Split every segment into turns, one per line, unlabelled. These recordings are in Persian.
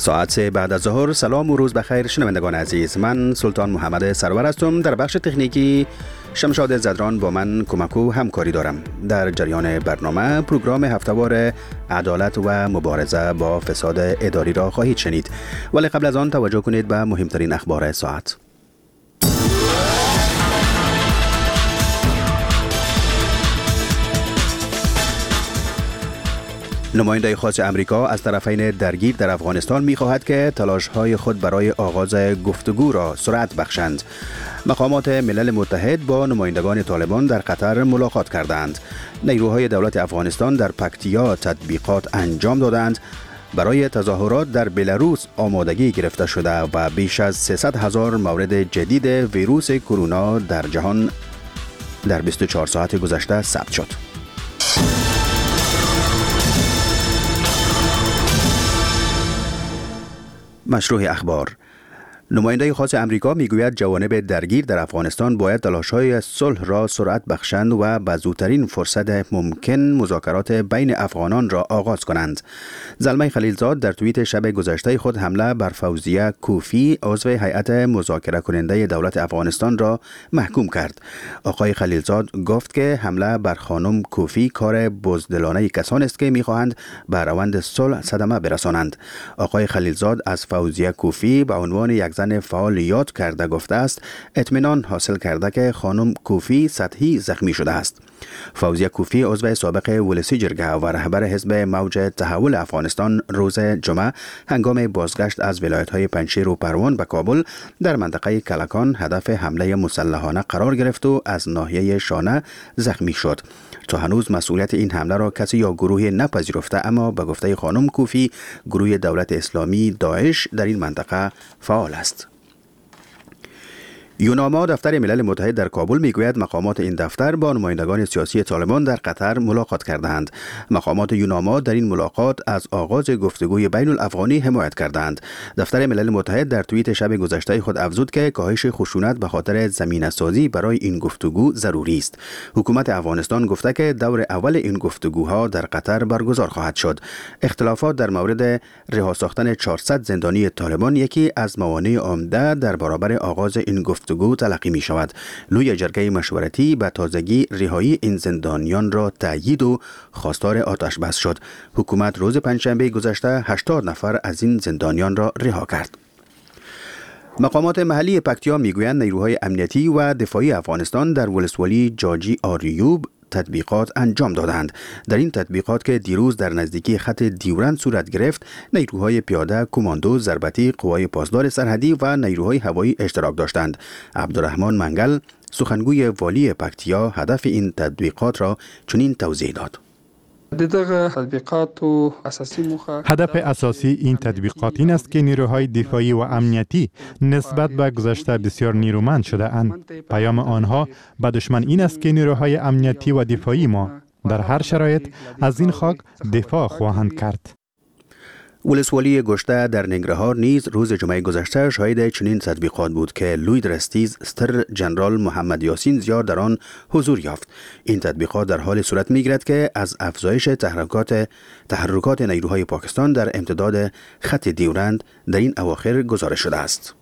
ساعت 3 بعد از ظهر. سلام و روز بخیر شنوندگان عزیز. من سلطان محمد سرور هستم. در بخش تکنیکی شمشاد زدران با من کمک و همکاری دارم. در جریان برنامه پروگرام هفته‌وار عدالت و مبارزه با فساد اداری را خواهید شنید، ولی قبل از آن توجه کنید به مهمترین اخبار ساعت. نماینده خاص امریکا از طرفین درگیر در افغانستان می‌خواهد که تلاش‌های خود برای آغاز گفتگو را سرعت بخشند. مقامات ملل متحد با نمایندگان طالبان در قطر ملاقات کردند. نیروهای دولت افغانستان در پکتیا تطبیقات انجام دادند. برای تظاهرات در بلاروس آمادگی گرفته شده و بیش از 300,000 مورد جدید ویروس کرونا در جهان در 24 ساعت گذشته ثبت شد. مشروع اخبار. نماینده خاص امریکا میگوید جوانب درگیر در افغانستان باید تلاش‌های صلح را سرعت بخشند و به زودترین فرصت ممکن مذاکرات بین افغانان را آغاز کنند. زلمه خلیلزاد در توییت شب گذشته خود حمله بر فوزیه کوفی عضو هیئت مذاکره کننده دولت افغانستان را محکوم کرد. آقای خلیلزاد گفت که حمله بر خانم کوفی کار بزدلانه کسانی است که می‌خواهند به روند صلح صدمه برسانند. آقای خلیلزاد از فوزیه کوفی به عنوان یک زن فعال یاد کرده گفته است اطمینان حاصل کرده که خانم کوفی سطحی زخمی شده است. فوزیه کوفی عضو سابق ولسی جرگه و رهبر حزب موج تحول افغانستان روز جمعه هنگام بازگشت از ولایت‌های پنجشیر و پروان به کابل در منطقه کلکان هدف حمله مسلحانه قرار گرفت و از ناحیه شانه زخمی شد. تا هنوز مسئولیت این حمله را کسی یا گروهی نپذیرفته، اما به گفته خانم کوفی گروه دولت اسلامی داعش در این منطقه فعال است. یوناما دفتر ملل متحد در کابل میگوید مقامات این دفتر با نمایندگان سیاسی طالبان در قطر ملاقات کردند. مقامات یوناما در این ملاقات از آغاز گفتگوی بین الافغانی حمایت کردند. دفتر ملل متحد در توییت شب گذشته خود افزود که کاهش خشونت به خاطر زمینه‌سازی برای این گفتگو ضروری است. حکومت افغانستان گفته که دور اول این گفتگوها در قطر برگزار خواهد شد. اختلافات در مورد رها ساختن 400 زندانی طالبان یکی از موانع عمده در برابر آغاز این گفتگو تلقی می شود. لوی جرگه مشورتی به تازگی رهایی این زندانیان را تأیید و خواستار آتش بس شد. حکومت روز پنجشنبه گذشته 80 نفر از این زندانیان را رها کرد. مقامات محلی پکتیا میگویند نیروهای امنیتی و دفاعی افغانستان در ولسوالی جاجی آریوب تطبیقات انجام دادند. در این تطبیقات که دیروز در نزدیکی خط دیورند صورت گرفت، نیروهای پیاده، کماندو، ضربتی، قوای پاسدار سرحدی و نیروهای هوایی اشتراک داشتند. عبدالرحمن منگل، سخنگوی والی پکتیا، هدف این تطبیقات را چنین توضیح داد.
هدف اساسی این تطبیقات این است که نیروهای دفاعی و امنیتی نسبت به گذشته بسیار نیرومند شده اند. پیام آنها به دشمن این است که نیروهای امنیتی و دفاعی ما در هر شرایط از این خاک دفاع خواهند کرد.
ولسوالی گشته در ننگرهار نیز روز جمعه گذشته شاهد چنین تطبیقات بود که لوی درستیز ستر جنرال محمد یاسین زیار در آن حضور یافت. این تطبیقات در حال صورت می‌گیرد که از افزایش تحرکات نیروهای پاکستان در امتداد خط دیورند در این اواخر گزارش شده است.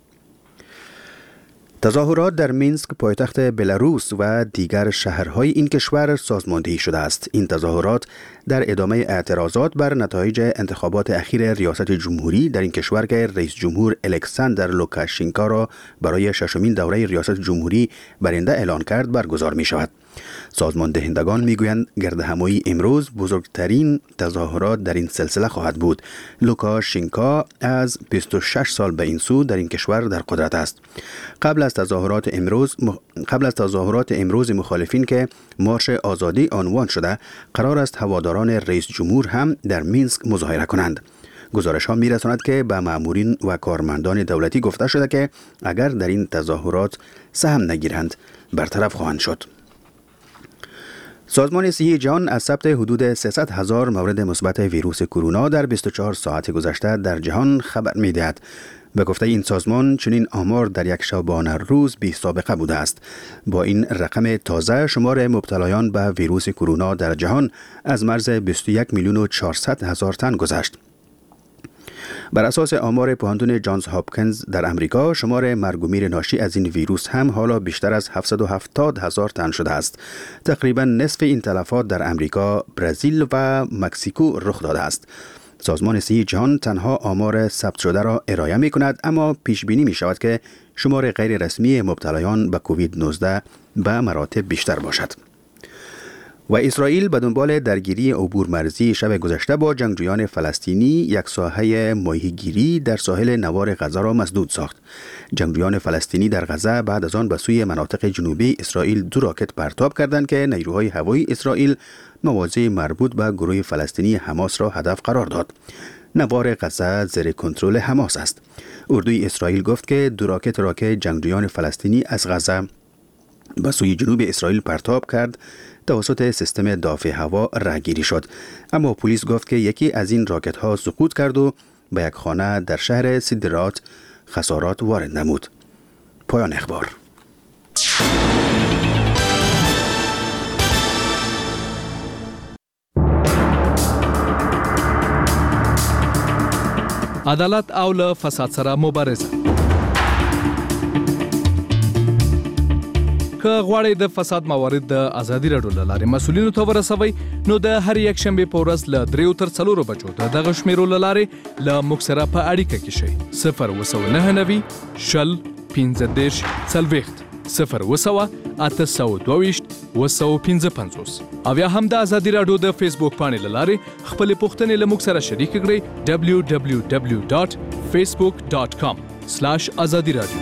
تظاهرات در مینسک پایتخت بلاروس و دیگر شهرهای این کشور سازماندهی شده است. این تظاهرات در ادامه اعتراضات بر نتایج انتخابات اخیر ریاست جمهوری در این کشور که رئیس جمهور الکساندر لوکاشنکو را برای ششمین دوره ریاست جمهوری برنده اعلان کرد برگزار می شود. سازمان دهندگان میگویند گردهمایی امروز بزرگترین تظاهرات در این سلسله خواهد بود. لوکاشنکو از 26 سال به این سو در این کشور در قدرت است. قبل از تظاهرات امروز مخالفین که مارش آزادی عنوان شده، قرار است هواداران رئیس جمهور هم در مینسک مظاهره کنند. گزارش ها میرساند که به مامورین و کارمندان دولتی گفته شده که اگر در این تظاهرات سهم نگیرند برطرف خواهند شد. سازمان صحی جهان از ثبت حدود 300,000 مورد مثبت ویروس کرونا در 24 ساعت گذشته در جهان خبر می‌دهد. به گفته این سازمان چنین آمار در یک شبانه روز بی سابقه بوده است. با این رقم تازه شمار مبتلایان به ویروس کرونا در جهان از مرز 21,400,000 تن گذشت. بر اساس آمار پوهنتون جانز هاپکینز در امریکا، شمار مرگ و میر ناشی از این ویروس هم حالا بیشتر از 770,000 تن شده است. تقریبا نصف این تلفات در امریکا، برزیل و مکزیکو رخ داده است. سازمان صحی جهان تنها آمار ثبت شده را ارائه می کند، اما پیش بینی می شود که شمار غیر رسمی مبتلایان به کووید 19 به مراتب بیشتر باشد. و اسرائیل به دنبال درگیری عبور مرزی شب گذشته با جنگجویان فلسطینی یک ساحه ماهیگیری در ساحل نوار غزه را مسدود ساخت. جنگجویان فلسطینی در غزه بعد از آن به سوی مناطق جنوبی اسرائیل 2 راکت پرتاب کردند که نیروهای هوایی اسرائیل مواضع مربوط به گروه فلسطینی حماس را هدف قرار داد. نوار غزه زیر کنترل حماس است. اردوی اسرائیل گفت که 2 راکت را که جنگجویان فلسطینی از غزه به سوی جنوب اسرائیل پرتاب کرد توسط سیستم دافع هوا رهگیری شد، اما پلیس گفت که یکی از این راکت ها سقوط کرد و به یک خانه در شهر سیدرات خسارات وارد نمود. پایان اخبار.
عدالت او له فساد سره مبارزه. که غواړئ د فساد موارد د ازادي راډیو له لارې مسؤلینو ته ورسوئ، نو د هر یک شنبې په ورځ له 3 تر 4 بجو د دغه شمیرو له لارې له موږ سره په اړیکه کې شئ. 029 شل 15 40 0 822 255 او یا هم د ازادي راډیو د فیسبوک پاڼې له لارې خپل پوښتنې له موږ سره شریک کړئ. www.facebook.com/azadi radio.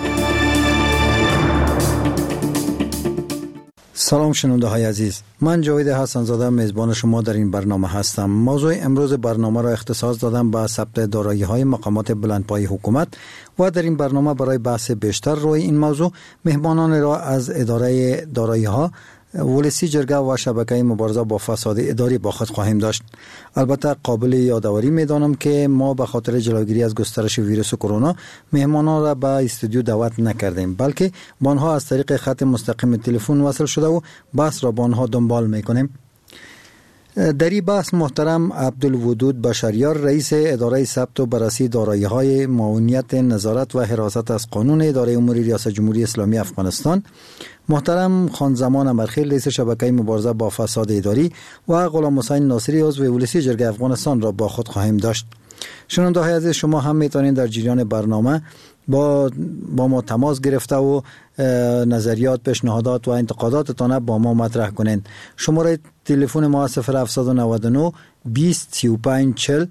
سلام شنونده های عزیز، من جاوید حسن زاده میزبان شما در این برنامه هستم. موضوع امروز برنامه را اختصاص دادم به ثبت دارایی های مقامات بلندپایه حکومت و در این برنامه برای بحث بیشتر روی این موضوع مهمانان را از اداره دارایی ها، ولسی جرگه و شبکه مبارزه با فساد اداری با خود خواهیم داشت. البته قابل یادآوری می‌دانم که ما به خاطر جلوگیری از گسترش ویروس کرونا مهمانان را به استودیو دعوت نکردیم، بلکه با آنها از طریق خط مستقیم تلفن وصل شده و بحث را با آنها دنبال می‌کنیم. در این بحث محترم عبدالودود بشریار، رئیس اداره ثبت و بررسی دارایی‌های معاونیت نظارت و حراست از قانون اداره امور ریاست جمهوری اسلامی افغانستان، محترم خانزمان امرخیل، رئیس شبکه مبارزه با فساد اداری و غلام حسین ناصری، عضو ولسی جرگه افغانستان را با خود خواهیم داشت. شنونده های عزیز، شما هم میتونید در جریان برنامه با ما تماس گرفته و نظریات، پیشنهادات و انتقاداتتان با ما مطرح کنین. شماره تلفن ما 0799 20 35 40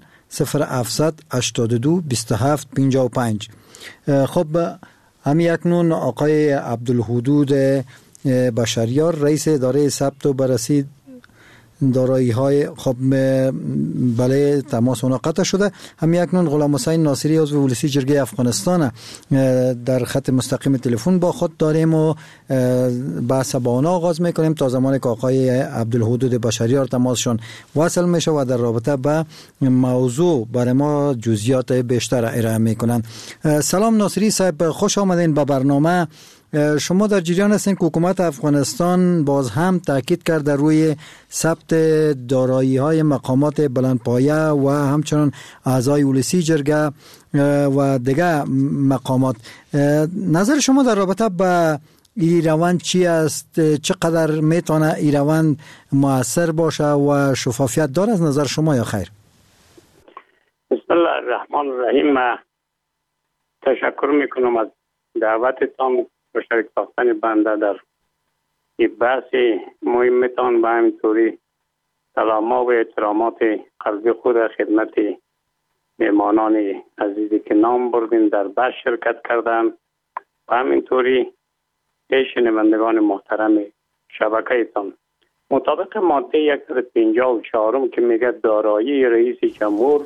0782 27 55. خب همین اکنون آقای عبدالودود بشریار، رئیس اداره ثبت و بررسی دارایی های، خب بله تماس اونا قطع شده. همین اکنون غلام حسین ناصری، عضو ولسی جرگه افغانستان، در خط مستقیم تلفن با خود داریم و بحث با اونا آغاز میکنیم تا زمانی که آقای عبدالودود بشریار تماسشون وصل میشه و در رابطه با موضوع برای ما جزئیات بیشتر ارائه میکنن. سلام ناصری صاحب، خوش آمدین به برنامه. شما در جریان هستین که حکومت افغانستان باز هم تاکید کرده روی ثبت دارایی های مقامات بلندپایه و همچنان اعضای ولسی جرگه و دیگر مقامات. نظر شما در رابطه با این روند چی است؟ چقدر میتونه این روند مؤثر باشه و شفافیت داره از نظر شما یا خیر؟
بسم الله الرحمن الرحیم. تشکر میکنم از دعوتتان و شریک ساختن بنده در این بحث مهمتان. به همینطوری سلام‌ها و احترامات قلبی خود خدمت مهمانان عزیزی که نام بردین در بحث شرکت کردن و همینطوری شنوندگان محترم شبکه‌تان. مطابق ماده 154 که میگه دارایی رئیس جمهور،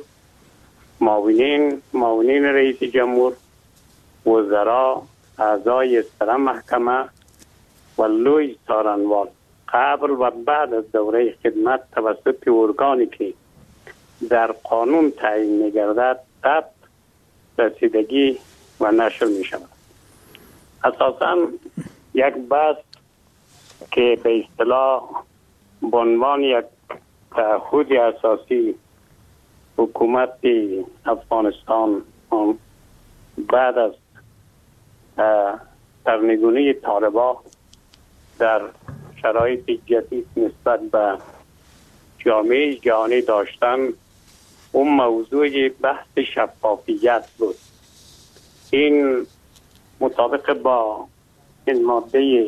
معاونین رئیس جمهور، وزرا، اعضای سر محکمه و لوی څارنوال قبل و بعد از دوره خدمت توسط ارگانی که در قانون تعیین می‌گردد ثبت، رسیدگی و نشر می‌شود. اساساً یک بحث که به اصطلاح به عنوان یک تعهد اساسی حکومت افغانستان بعد از سرنگونی طالبان در شرایط جدید نسبت به جامعه جهانی داشتن، اون موضوع بحث شفافیت بود. این مطابق با این ماده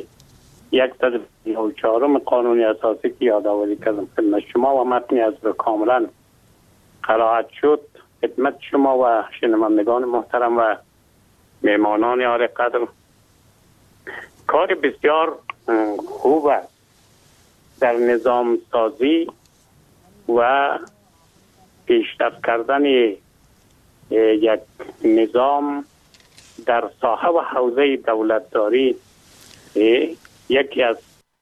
134 قانون اساسی که یادآوری کردم خدمت شما و متنی از رو کاملا قرائت شد خدمت شما و شنوندگان محترم و مهمانان عالی قدر، کار بسیار خوب است در نظام سازی و پیشرفت کردن یک نظام در ساحه و حوزه دولتداری. یکی از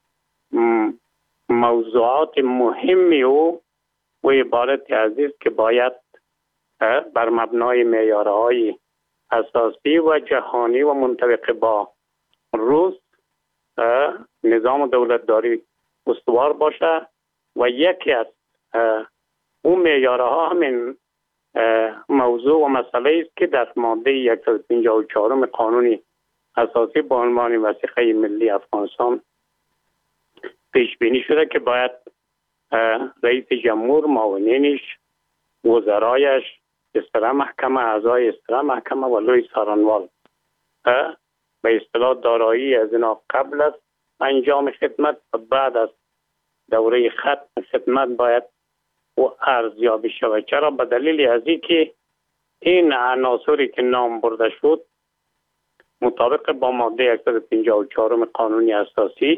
موضوعات مهمی و عبارت عزیز که باید بر مبنای معیارهای اساسی و جهانی و منطبق با روز نظام دولتداری استوار باشه و یکی از اون معیارها همین موضوع و مسئله است که در ماده 154 قانون اساسی با عنوان وثیقه ملی افغانستان پیش بینی شده که باید رئیس جمهور، معاونینش، وزرایش، استرا محکمه، اعضای استرا محکمه و لوی څارنوال به اصطلاح دارایی از اینا قبل از انجام خدمت و بعد از دوره ختم خدمت باید و ارزیابی شود. چرا؟ به دلیل از اینکه این عناصری که نام برده شد مطابق با ماده 154 قانون اساسی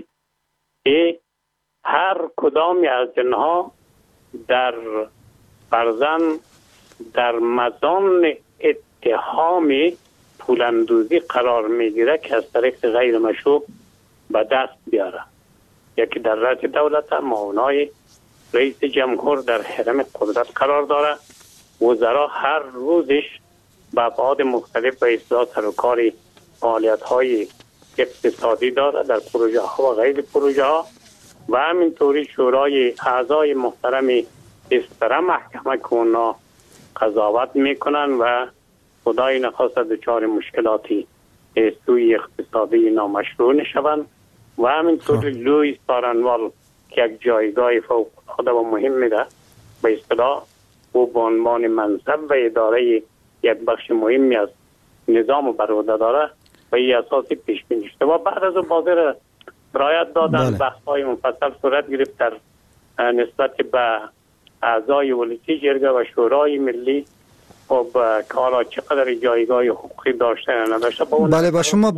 هر کدامی از اینها در فرضاً در مزان اتهام پولاندوزی قرار میگیره که از طریق غیر مشروع به دست بیاره. یکی در رأس دولت، معاونای رئیس جمهور در حرم قدرت قرار داره، وزرا هر روزش به ابعاد مختلف به اصلاح سروکار فعالیت های اقتصادی داره در پروژه ها و غیر پروژه ها و همینطوری شورای اعضای محترم استرا محکمه که اونا قضاوت میکنن و خدای نخواست دچار مشکلاتی سوی اقتصادی نامشروع نشوند و همینطوری لوی څارنوال که یک جایگاه فوق العاده و مهم میده به اصطلاح او به عنوان منصب و اداره یک بخش مهمی از نظام بر عهده داره و این اساسی پیش بینی شده و بعد از بازار رعایت دادن بحث‌های مفصل صورت گرفت در نسبت به اعضای ولایتی جرگه و شورای ملی خب کارا چقدر جایگاه حقوقی داشته یا نداشته.
بله با شما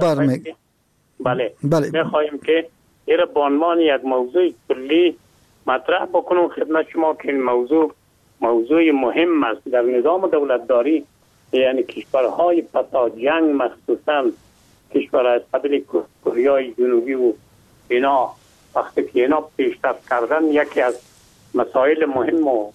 بله میخواهیم که این به عنوان یک موضوع کلی مطرح بکنم خدمت شما که این موضوع مهم است در نظام دولتداری. یعنی کشورهای پسا جنگ مخصوصا کشور از قبیل کره جنوبی و اینا وقتی که اینا پیشرفت کردن یکی از مسائل مهم و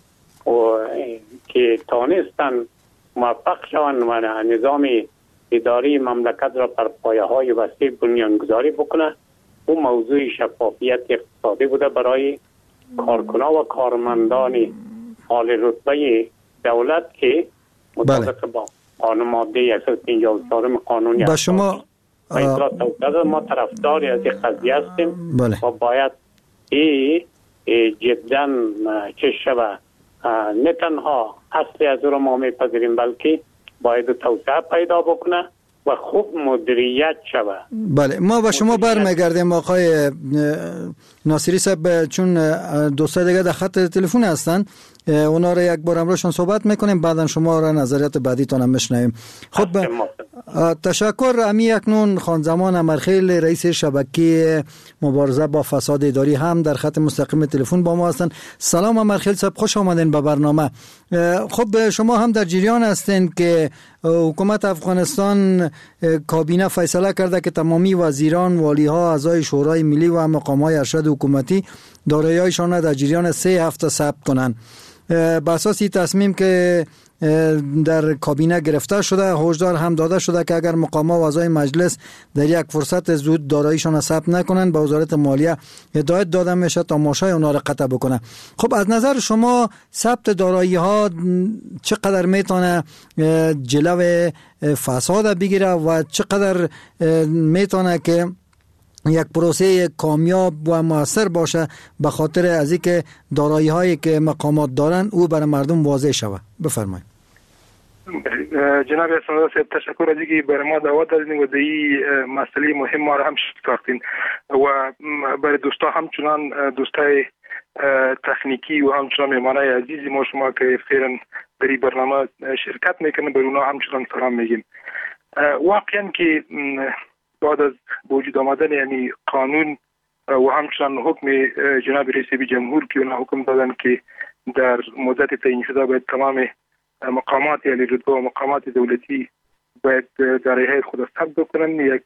که تانستن موفق شوند و نظام اداری مملکت را بر پایه‌های وسیع بنیانگذاری بکنه اون موضوع شفافیت اقتصادی بوده برای کارکنان و کارمندان عالی رتبه دولت که مطابق با قانون ماده 154 قانون
با شما
ما طرفداری از این قضیه هستیم و باید جدا چه شود نه تنها اصلی از رو ما میپذیریم بلکه باید توسعه پیدا بکنه و خوب مدیریت شود.
بله ما با شما برمیگردیم آقای ناصری صاحب چون دوستا دیگه در خط تلفن هستن اونا رو یک بار امروزشون صحبت میکنیم بعدا شما را نظریات بعدیتون هم میشنویم. خب تشکر. امی اکنون خان زمان امرخیل رئیس شبکه مبارزه با فساد اداری هم در خط مستقیم تلفن با ما هستن. سلام امرخیل صاحب، خوش آمدین به برنامه. خب شما هم در جریان هستین که حکومت افغانستان کابینه فیصله کرده که تمامی وزیران، والی‌ها، اعضای شورای ملی و مقام‌های ارشد حکومتی دارایی‌هایشان را در جریان 3 هفته ثبت کنند. به اساس این تصمیم که در کابینه گرفته شده. هشدار هم داده شده که اگر مقام‌ها و اعضای مجلس در یک فرصت زود داراییشان ثبت نکنند به وزارت مالیه هدایت داده میشه تا ماشای اونا را قطع بکنه. خب از نظر شما ثبت دارایی ها چقدر میتونه جلو فساد بگیره و چقدر میتونه که یک پروسه کامیاب و موثر باشه به خاطر از اینکه دارایی هایی که مقامات دارن او برای مردم واضح شود؟ بفرمایید.
جناب اسماعیل صاحب تشکر از اینکه برای ما دعوت دادین و این مسئله مهم ما را هم شکافتین و برای دوستا همچنان دوستای تکنیکی و همچنان مهمانای عزیزی ما شما که فعلا در این برنامه شرکت میکنن برای اونا همچنان سلام میگیم. واقعا که بعد از وجود آمدن یعنی قانون و همچنان حکم جناب رئیس جمهور که اونا حکم دادن که در مدت تعیین شده باید تمام مقامات یعنی رتبه و مقامات دولتی باید دارایی‌های خود ثبت بکنن، یک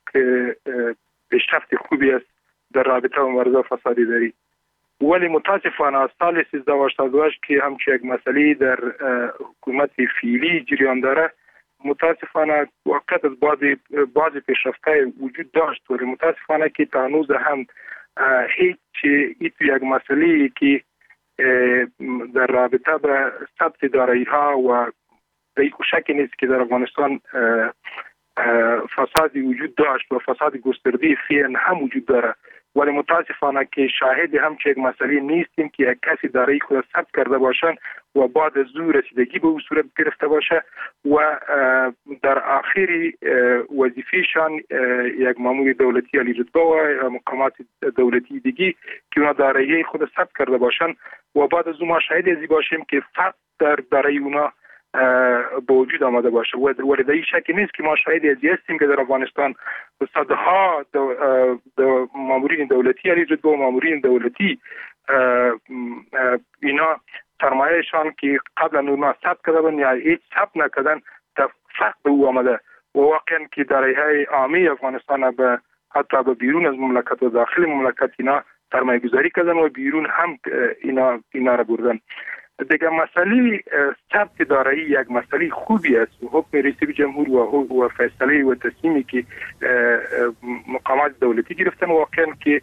پیشرفت خوبی است در رابطه با مبارزه فساد اداری. ولی متاسفانه از سال 1388 که همچون یک مسئله در حکومت فعلی جریان داره، متاسفانه وقت از بعض پیشرفت‌های وجود داشت ولی متاسفانه که تا هنوز هم هیچ یک مسئله که در رابطه به ثبت دارایی‌ها و به شکی نیست که در افغانستان فسادی وجود داشت و فساد گسترده فعلا هم وجود داره، ولی متاسفانه که شاهد همچین یک مسئله نیستیم که یک کسی دارایی خود ثبت کرده باشن و بعد از او رسیدگی به او صورت گرفته باشه و در آخری وظیفه‌شان یک مامور دولتی عالی رتبه و مقامات دولتی دیگه که اونا دارایی خود ثبت کرده باشن و بعد از او ما شاهد ازی باشیم که فقط در دارایی اونا به وجود آمده باشه. ولی در این شکی نیست که ما شاهد ازی هستیم که در افغانستان صدها مامورین دولتی عالی رتبه و مامورین دولتی اینا سرمایه‌شان که قبلا اونا ثبت کردن یا هیچ ثبت نکردن فقط به او آمده و واقعا که دارایی‌های عامی افغانستان به حتی به بیرون از مملکت و داخل مملکت اینا سرمایه گذاری کردن و بیرون هم اینا را بردن. دیگه مسئله ثبت دارایی یک مسئله خوبی است. حکم رئیس جمهور و فیصله و تصمیمی که مقامات دولتی گرفتن واقعا که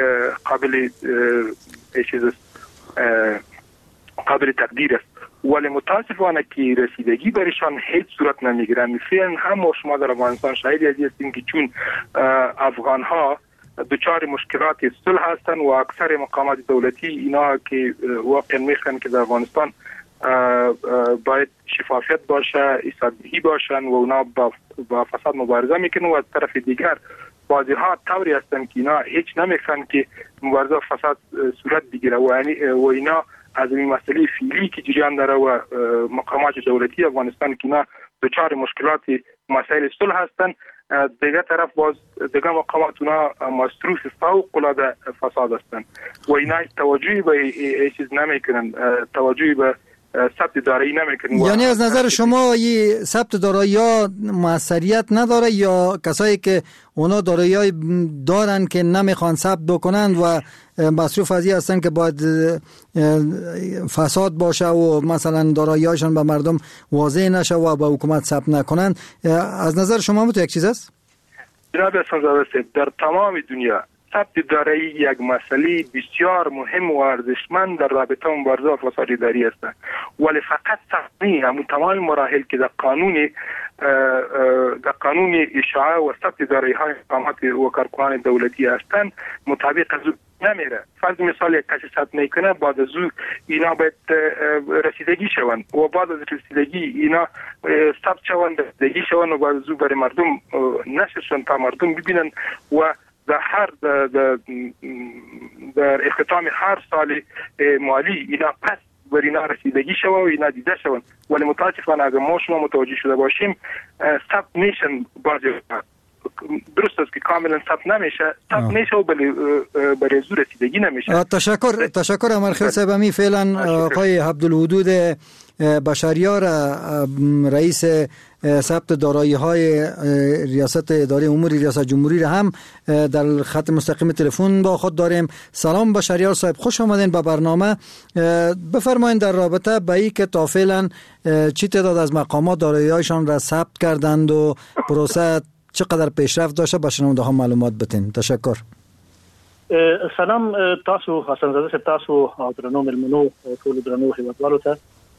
قابل تقدیر است، ولی متاسفانه که رسیدگی برشان هیچ صورت نمیگیرن. فعلا هم شما در افغانستان شاهدی هستیم که چون افغان ها دچار مشکلات صلح هستند و اکثر مقامات دولتی اینا که واقعا میخوان که در افغانستان باید شفافیت باشه، حسابدهی باشن و اونا با فساد مبارزه میکنن و از طرف دیگر بعضی ها طوری هستن که اینا هیچ نمیخوان که مبارزه فساد صورت بگیره و اینا از این مسئله فعلی که جریان داره و مقامات دولتی افغانستان که اینا دچار مشکلات مسائل صلح هستن، دیگه طرف باز دیگه مقامات اونا مصروف فوق العاده فساد هستن و اینا توجهی به چیز نمیکنن، توجهی به ثبت دارایی نمیکنن.
یعنی از نظر شما این ثبت دارایی ها موثریت نداره یا کسایی که اونا دارایی دارن که نمیخوان ثبت بکنن و مصروف از این هستن که باید فساد باشه و مثلا دارایی هاشون به مردم واضح نشه و به حکومت ثبت نکنن، از نظر شما تو یک چیز است؟
جناب اسماعیل صاحب، در تمام دنیا ثبت دارایی یک مسئله بسیار مهم و ارزشمند در رابطه مبارزه با فساد اداری است، ولی فقط ثبت همون تمام مراحل که در قانون اشاعه و ثبت دارایی های مقامات و کارکنان دولتی هستند مطابق از نمیره. فرض مثال یک کسی ثبت میکنه، بعد از او اینا باید رسیدگی شوند و بعد از رسیدگی اینا ثبت شوند، رسیدگی شوند و بعد از او برای مردم نشرشن تا مردم ببینن و در اختتام هر سال مالی اینا پس بر اینا رسیدگی شود و اینا دیده شوند. ولی متاسفانه اگر ما شما متوجه شده باشیم ثبت میشن بعضی درست است که کاملا ثبت نمیشه و برای زور رسیدگی نمیشه.
تشکر امرخیل صاحب. می فعلا آقای عبدالودود بشریار رئیس ثبت دارایی های ریاست اداره امور ریاست جمهوری را هم در خط مستقیم تلفن با خود داریم. سلام بشریار صاحب، خوش آمدین به برنامه. بفرمایین در رابطه با این که تا فعلا چی تعداد از مقامات دارایی هایشان را ثبت کردند و پروسه چقدر پیشرفت داشته به شنونده ها معلومات بدین. تشکر.
سلام تاسو حسن زاده صاحب، تاسو درنو ملمنو ټول درنو هیوادوالو ته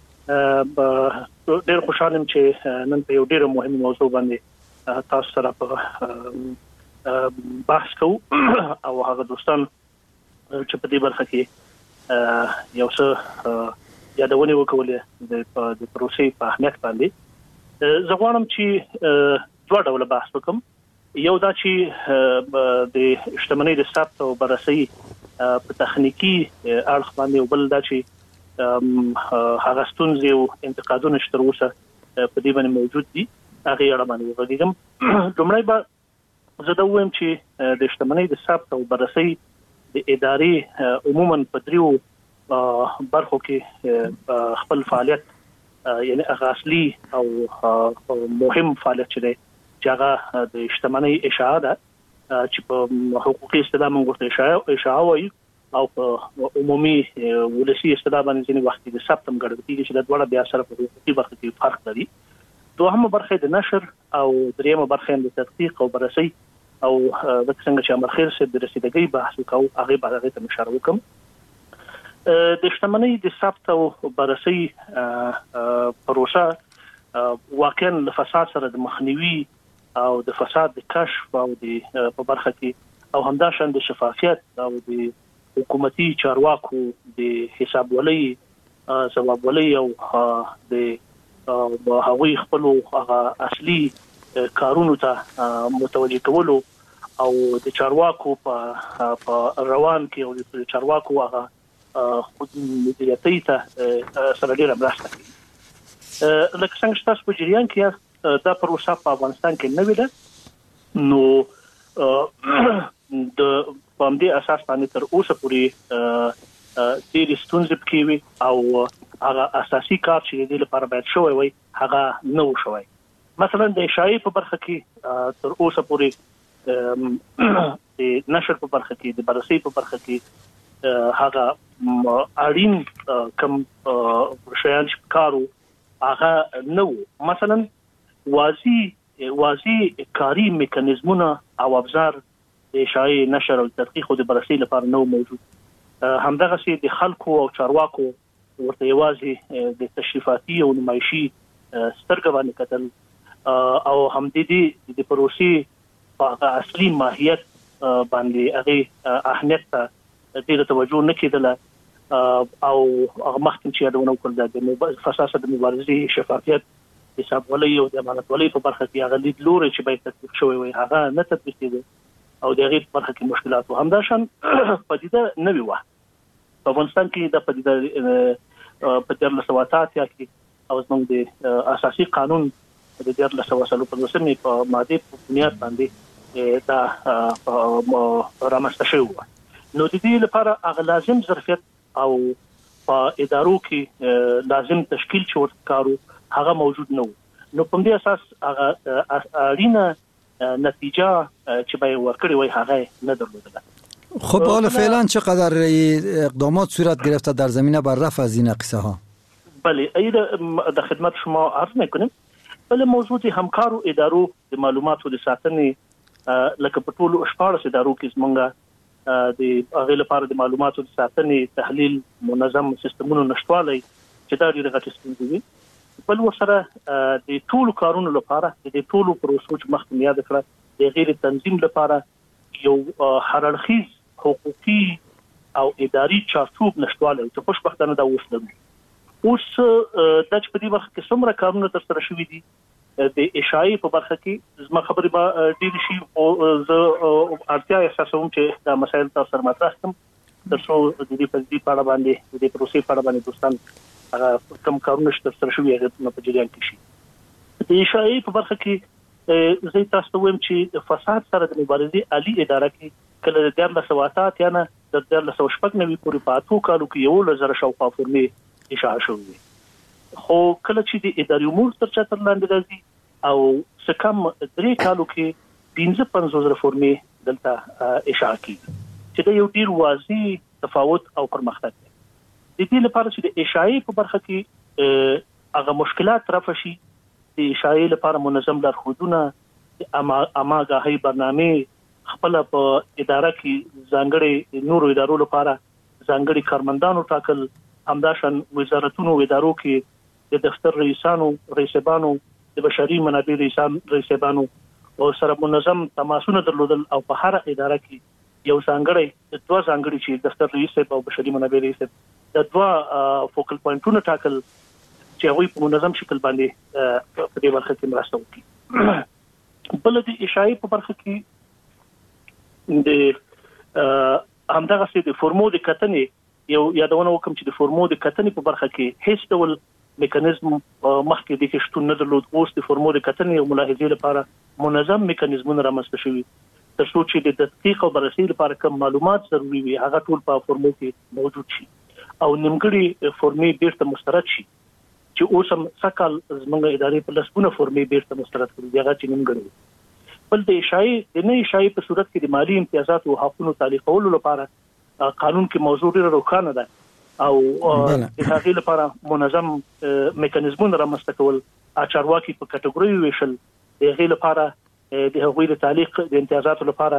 ډېر خوشاله چې نن په یو ډېر مهم موضوع باندې تاسو سره په بحث کوو او هغه دوستان چې په دې برخه کې یو څه یادونه وکولې د پروسې په اهمیت باندې زه غواړم چې دوه ډول بحث وکم. یو دا چې د شتمنۍ د ثبت او بررسي په تخنیکی اړخ باندې، او بل دا چې هغه ستونزې او انتقادونه چې تر اوسه په دې باندې موجود دي هغه اړه باندې وغږیږم. لومړی به زه دا وایم چې د شتمنۍ د ثبت او بررسي د ادارې عموما په دریو برخو کې خپل فعالیت یعنی هغه اصلي او مهم فعالیت چې دی چې هغه د شتمنۍ اشاعه ده چې په حقوقي اصطلاح موږ ورته اشاعه وایو او په عمومي ولسی اصطلاح باندې ځینې وخت د ثبت هم ګڼل کېږي چې د دواړه بیا سره په حقوقي برخه کې فرق لري. دوهمه برخه د نشر او دریمه برخه د تحقیق او بررسي او د څنګه چې امرخیل صاحب د رسیدګۍ بحث وکاو هغه باندې ته اشاره وکم. د شتمنۍ د ثبت او بررسي پروسه واقعا د فساد سره د مخنیوي او د فساد د کشف او د په برخه کې او همداشان د شفافیت او د حکومتي چارواکو د حسابولۍ ځوابولۍ او د هغوی خپل اصلي کارونو ته متوجه کولو او د چارواکو په روان کې او د چارواکو هغه خود مدیریتي ته سره ډیره مرسته کوي. لکه څنګه چې تاسو په جریان کې دا پروسه په افغانستان کې نه ویده، نو د په دې اساس باندې تر اوسه پورې ډېرې ستونزې پکې وي او هغه اساسي کار چې د دې لپاره باید شوی وي هغه نه و شوی. مثلا د اشاعې په برخه کې تر اوسه پورې د نشر په برخه کې، د بررسي په برخه کې هغه اړین کم شیان چې کارو هغه نه و. مثلا واضح کاری میکانیزمونه او ابزار د اشاعې نشر او تحقیق او د بررسي لپاره نو موجود. همدغه سي د خلکو او چارواکو ورته یوازې د تشریفاتي او نمایشي سترګې باندې کتل او هم د پروسې په اصلي ماهیت باندې هغه اهمیت ته ډېر توجه نه کېدله او هغه مخکې چې یادونه وکړل د فساد د مبارزې شفافیت حسابولۍ او د امانتولۍ په برخه کې هغه لید لوري چې باید تطبیق شوی وي هغه نه تطبیق کېده او د هغې په برخه کې مشکلات و. همداشان پدیده نه وه په افغانستان کې د پدیده په 1988 کې او زموږ د اساسي قانون د 1945 په ماده په بنیاد باندې دا رامنځته شوی و. نو د دې لپاره هغه لازم ظرفیت او په ادارو کې لازم تشکیل چې ورکارو هغه موجود نه و. نو په دې اساس هغه اړینه نتیجه چې به ورکړي وي هغه نه درلودله.
خب حالا فعلا چقدر اقدامات صورت گرفته در زمینه بر رفع از این قصه ها؟
بله ایده در خدمت شما عرض میکنیم. بله موضوع همکارو ادارو د معلوماتو د ساتنې لکه په ټولو 14 ادارو کې زمونږ د هغه لپاره د معلوماتو د ساتنې تحلیل منظم سیستمونو نشټوالی چې دا ډیره غټه ستونزه وي. بل ورسره د ټولو کارونو لپاره د ټولو پروسو چې مخکې یاد کړه د غیر تنظیم لپاره یو هررخیز حقوقي او اداري چارچوب نشټوالی چې خوشبختانه دا اوس لرو. اوس د چې په دې وخت کې څومره کارونه ترسره شوي دي د اشاعې په برخه کې زما خبرې به ډېرې شي او زه اړتیا احساسوم چې دا مسایل تاسو سره مطرح کړم تر څو د دې په اړه باندې د دې پروسې په اړه باندې دوستان کوم کارونه چې ترسره شوي هغه په جریان کې شي. د اشاعې په برخه کې زه تاسو ته وایم چې فساد سره د مبارزې عالی اداره کې کله د 1988 یا نه د 1990 پورې په 8 کالو کې یو لزر شاوخوا فورمې اشاعه شوې خو کله چې د اداري امور تر چتر لاندې راځي او سکم 3 کالو کې 55 فورمې دلته اشاعه کیږي چې دا یو ډیر واضح تفاوت او پرمختګ دی. د دې لپاره چې د اشاعه په برخه کې هغه مشکلات رافشي د اشاعه لپاره منظم لارښودونه اماګاهي برنامه خپل په اداره کې ځانګړي نورو ادارو لپاره ځانګړي کارمندانو ټاکل همداشان وزارتونو ادارو کې د دفتر رئیسانو د بشري منابع رئیسانو او سره منظم تماسونه درلودل او په هر اداره کې یو ځانګړي دوه ځانګړي چې دفتر رئیس او بشري منابع رئیس د دوه فوکل پوینټونو ټاکل چې هغه په منظم شکل باندې په دې برخه کې مرسته وکړي. بل د اشاعه په برخه کې د همدغه سي د فورمو د کتنې یو یادونه وکم چې د فورمو د کتنې په برخه کې هیڅ ډول میکانیزم مخکې د کې شتون نه درلود. اوس د فورمو د کتنې او ملاحظې لپاره منظم میکانیزمونه رامنځته شوي ترڅو چې د تحقیق او بررسي لپاره کوم معلومات ضروري وي هغه ټول په فورمو کې موجود شي او نیمګړي فورمې بیرته مسترد شي چې اوس هم سکل زموږ ادارې په لسګونه فورمې بیرته مسترد کړي هغه چې نیمګړي. بل د اشاعه د نه اشاعه په صورت کې د مالی امتیازات او حقوقو تعلیقولو لپاره قانون کې موضوع ډیره روښانه ده او د هغې لپاره منظم میکانیزمونه رامنځته کول اچارواکي په کټګوري ویشل د هغې لپاره د هغوی د تعلیق د امتیازاتو لپاره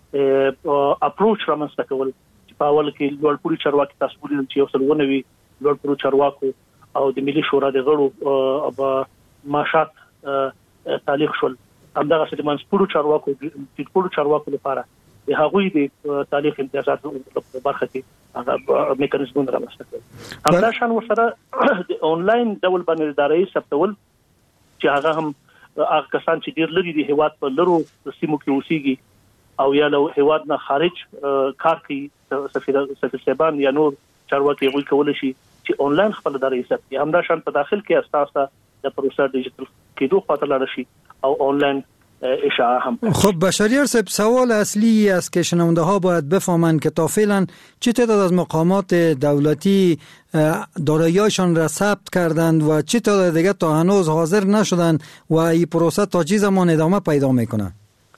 اپروچ رامنځته کول چې په اول کې لوړپوړي چارواکي تاسو ولې چې یو څلونه وي لوړپوړي چارواکو او د ملي شورا د غړو په ماشات تعلیق شول همدغه چې د منځپوړو چارواکو د ټیټپوړو چارواکو لپاره د هغوی د تعلیق امتیازاتو په برخه کې هغه میکانیزمونه رامنځته کول همداشان ورسره د انلاین ډول باندې اداري ثبتول چې هغه هم هغه کسان چې ډیر لري د هیواد په لرو سیمو کې اوسېږي او یا له هیواد نه خارج کار کوي سفیر صاحبان یا نور چارواکي غوښتل کول شي چې انلاین خپل اداري ثبت همداشان په داخل کې اساسا د پروسه ډیجیټل کېدو خاطر لاړ شي او انلاین اشاعه هم.
خب بشریار صاحب سوال اصلی است که شنونده ها باید بفهمند که تا فعلا چه تعداد از مقامات دولتی دارایی‌هاشان را ثبت کردند و چه تعداد دیگه تا هنوز حاضر نشدند و این پروسه تا چه زمان ادامه پیدا میکنه؟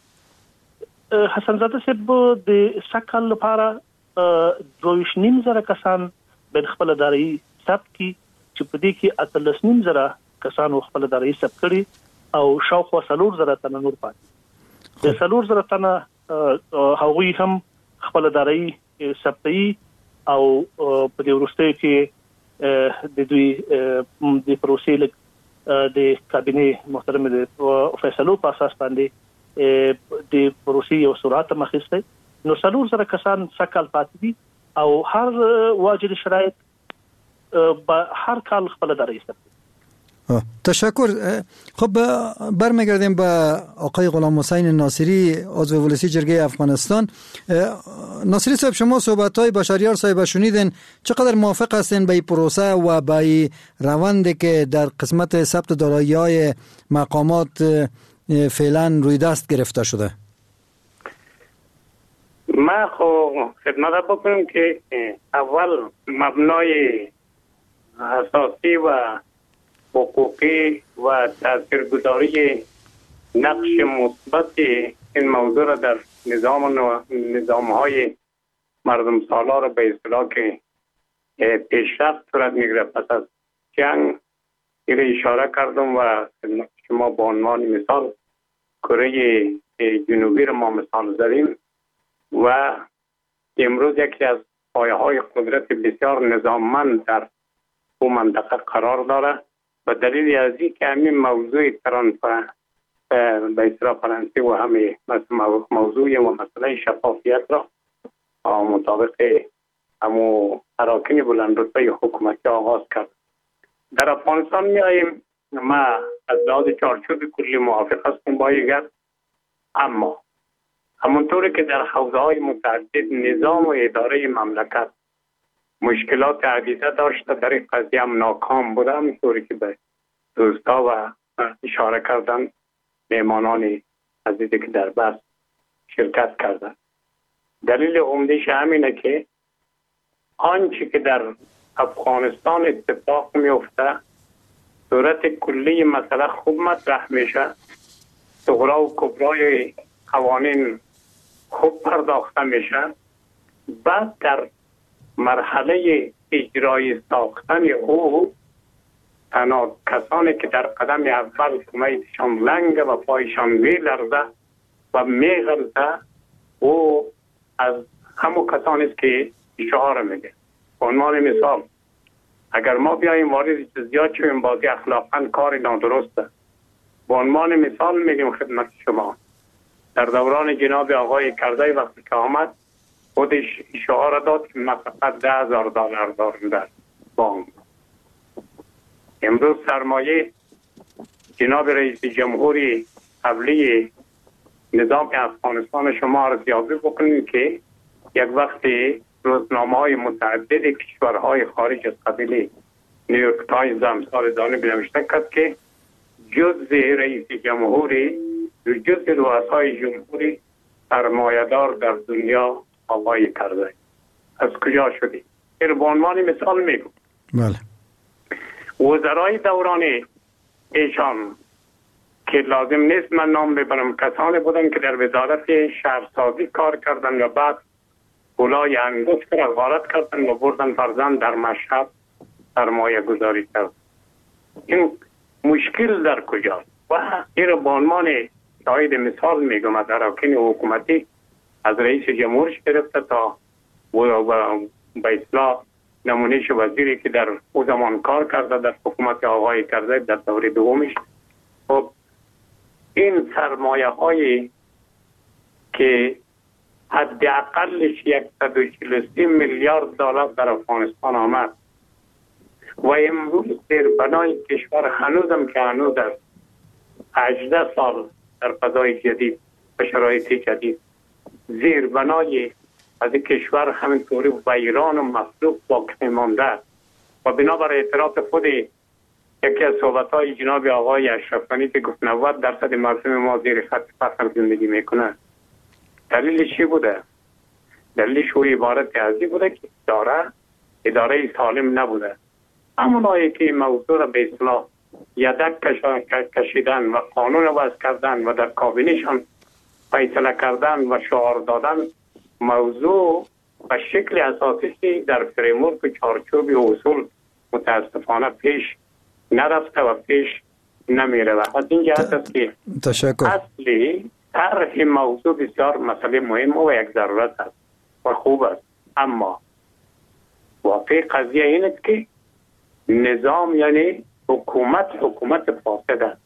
حسن زاده صاحب د سکل لپاره 2.5 کسان به خپل دارایی ثبت کی چې په دې کې 13.5 کسان خپل دارایی ثبت کړي او شاوخوا 4,000 تنه نور پاتې د 4,000 تنه هغوی هم خپل دارایی ثبتي او په دې ورسته کې د دوی د پروسې د کابینه محترم د فیصلو په اساس باندې د پروسې یو سرعت مخسته نو 4,000 کسان سکل پاتې دي او هر واجد شرایط هر کال خپل دارایی ثبتي.
تشکر. خب برمیگردیم به آقای غلام حسین ناصری عضو ولسی جرگه افغانستان. ناصری صاحب شما صحبت‌های بشریار صاحب شنیدین چقدر موافق هستین به این پروسه و به این روندی که در قسمت ثبت دارایی‌های مقامات فعلا روی دست گرفته شده؟
ما خو خدمت بکنم که اول مبنای اساسی و حقوقی و تاثیرگذاری نقش مثبت این موضوع را در نظام‌های مردم سالار به اصطلاح که پیشرفت صورت میگیره پس از جنگ این اشاره کردم و شما به عنوان مثال کره جنوبی را ما مثال زدیم و امروز یکی از پایه‌های قدرت بسیار نظاممند در اون منطقه قرار داره و دلیل از این که همین موضوع به اصطلاح فرانسه و همه موضوع و مسئله شفافیت را مطابق همو اراکین بلند رتبه حکومتی آغاز کرد. در افغانستان می آییم ما از لحاظ چارچوب کلی موافق هستیم با یگر، اما همونطوری که در حوزه های متعدد نظام و اداره مملکت مشکلات عدیده داشته در این قضیه هم ناکام بوده، همونطوری که به دوستا و اشاره کردن مهمانان عزیزی که در بحث شرکت کردن. دلیل عمده‌اش همینه که آنچه که در افغانستان اتفاق میفته صورت کلی مسئله خوب مطرح میشه، صغرا و کبرای قوانین خوب پرداخته میشه، بعد در مرحله اجرای ساختن او تنها کسانی که در قدم اول کمیتشان لنگه و پایشان میلرزه و میغلطه او از همون کسانی است که اشاره میگه. به عنوان مثال اگر ما بیاییم وارد جزئیات شویم بازی اخلاقا کار نادرسته. به عنوان مثال میگیم خدمت شما در دوران جناب آقای کرزی وقتی که آمد خودش اشاره داد که من فقط $10,000 دارم در بانک. امروز سرمایه جناب رئیس جمهوری قبلی نظام افغانستان شما ارزیابی بکنید که یک وقتی روزنامه‌های متعدد کشورهای خارج از قبیله نیویورک تایمز امثال دانه نوشته کرد که جز رئیس جمهوری و جز رؤسای جمهوری سرمایه‌دار در دنیا آقای کرزی. از کجا شدی؟ این به عنوان مثال میگم.
بله.
وزرای دوران ایشان که لازم نیست من نام ببرم کسانی بودن که در وزارت شهرسازی کار کردن و بعد گلای انگشت را غارت کردن و بردن فرزند در مشهد سرمایه گذاری کرد. این مشکل در کجاست؟ و این به عنوان شاید مثال میگم از اراکین حکومتی از رئیس جمهورش گرفته تا به اصلاح نمونهش وزیری که در او زمان کار کرده در حکومت آقای کرزی در دوره دومش. خب این سرمایه هایی که حداقلش $143 میلیارد در افغانستان آمد و امروز در بنای کشور هنوزم که هنوز در 18 سال در فضای جدید و شرایط جدید زیر بنای از کشور همینطوری ویران و مخلوق باقی مانده و بنابر اعتراف خود یکی از صحبت‌های جناب آقای اشرف غنی که گفت 90% مردم ما زیر خط فقر زندگی میکنه. دلیلش چی بوده؟ دلیلش او عبارت ازی بوده که اداره سالم نبوده. همونایی که موضوع را به اصلاح یدک کشیدن و قانون وضع کردن و در کابینهشان فیصله کردن و شعار دادن موضوع و شکل اساسی در فریمورک و چارچوب و اصول متاسفانه پیش نرفته و پیش نمیره و از این جهت است که اصلی طرح موضوع بسیار مسئله مهم و یک ضرورت است و خوب است، اما واقعی قضیه این است که نظام یعنی حکومت فاسد است.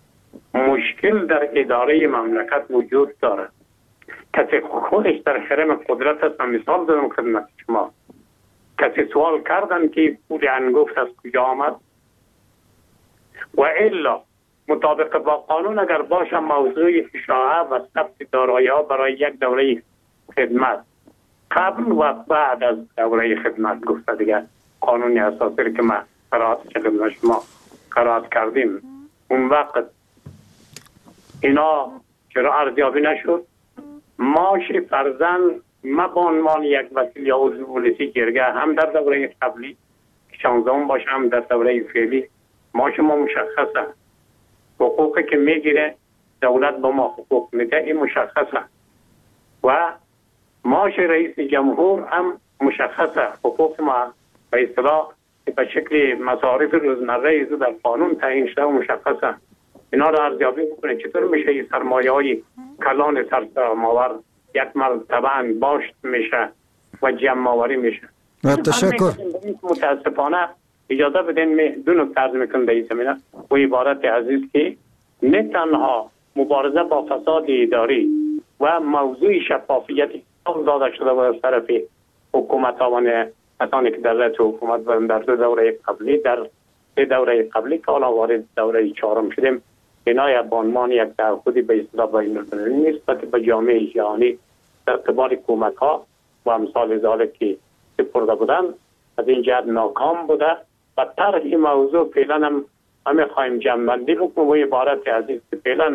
مشکل در اداره مملکت وجود داره. کسی خودش در حرم قدرت است. مثال دادم خدمت شما. کسی سوال کردن که پول انگفت از کجا آمد و الا مطابق با قانون اگر باشه موضوع اشاعه و ثبت دارایی‌ها برای یک دوره خدمت قبل و بعد از دوره خدمت گفته دیگه قانون اساسی که ما شما قرائت کردیم اون وقت اینا چرا ارزیابی نشد؟ ماش فرزند ما به عنوان یک وکیل یا عضو پلیسی جرگه هم در دوره قبلی 16 باشه هم در دوره فعلی ماش ما مشخصه. حقوقی که میگیره دولت با ما حقوق میده این مشخصه و ماش رئیس جمهور هم مشخصه. حقوق ما به اصطلاح به شکل مصارف روزمره در قانون تعیین شده و مشخصه. اینا را ارزیابی بکنه چطور میشه این سرمایه‌های کلان سرماور یک مرتبه باشت میشه و جمع آوری میشه.
تشکر.
متاسفانه اجازه بدین دو نکته عرض میکنم در این زمینه و عبارت عزیز که نه تنها مبارزه با فساد اداری و موضوع شفافیت داده شده از طرف حکومت ها کسانی که در رأس حکومت بودن در دوره قبلی در دوره قبلی که حالا وارد دوره چهارم شدیم اینا به عنوان یک تعهدی به اصطلاح بین‌المللی نسبت به جامعه جهانی در اعتبار کمک ها و امثال ذالک که سپرده بودن از این جهت ناکام بوده و طرح این موضوع فعلا هم خواهیم جمع‌بندی بکنیم و عبارت عزیز که فعلا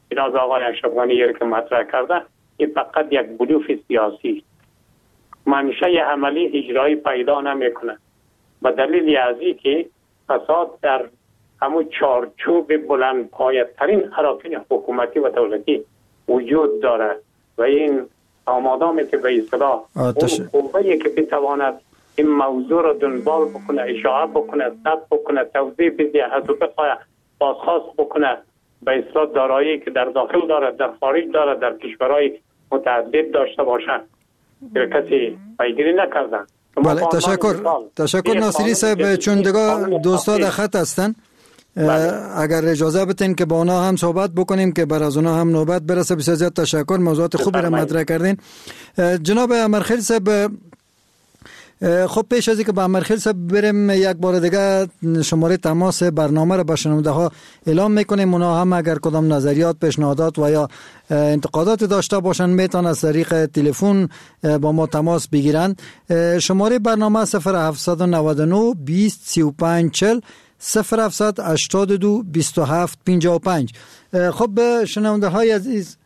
جناب آقای اشرف غنی که مطرح کرده این فقط یک بلوف سیاسی، منشه عملی اجرایی پیدا نمیکنه. به دلیل از این که فساد در همون چارچوب بلند پایه‌ترین اراکین حکومتی و دولتی وجود داره و این آمادامی که به اصطلاح اون قوه‌ای که بتواند این موضوع را دنبال بکنه، اشاعه بکنه، ثبت بکنه، توضیح بده، از بخواه بازخواست بکنه به اصطلاح دارایی که در داخل داره، در خارج داره، در کشورهای متعدد داشته باشه که کسی پیگیری نکردن.
بله، تشکر ناصری صاحب. چون دیگه دوستا در خط هستن، اگر اجازه بتین که با اونا هم صحبت بکنیم که بر از اونا هم نوبت برسه. بسیار زیاد تشکر، موضوعات خوبی را مطرح کردین. جناب امرخیل صاحب، خب پیش از اینکه با امرخیل صاحب بریم یک بار دیگه شماره تماس برنامه را به شنونده ها اعلام میکنیم. اونا هم اگر کدام نظریات، پیشنهادات و یا انتقادات داشته باشن میتونن از طریق تلفن با ما تماس بگیرن. شماره برنامه 0799 20 35 40 0782 27 55. خب شنونده های عزیز،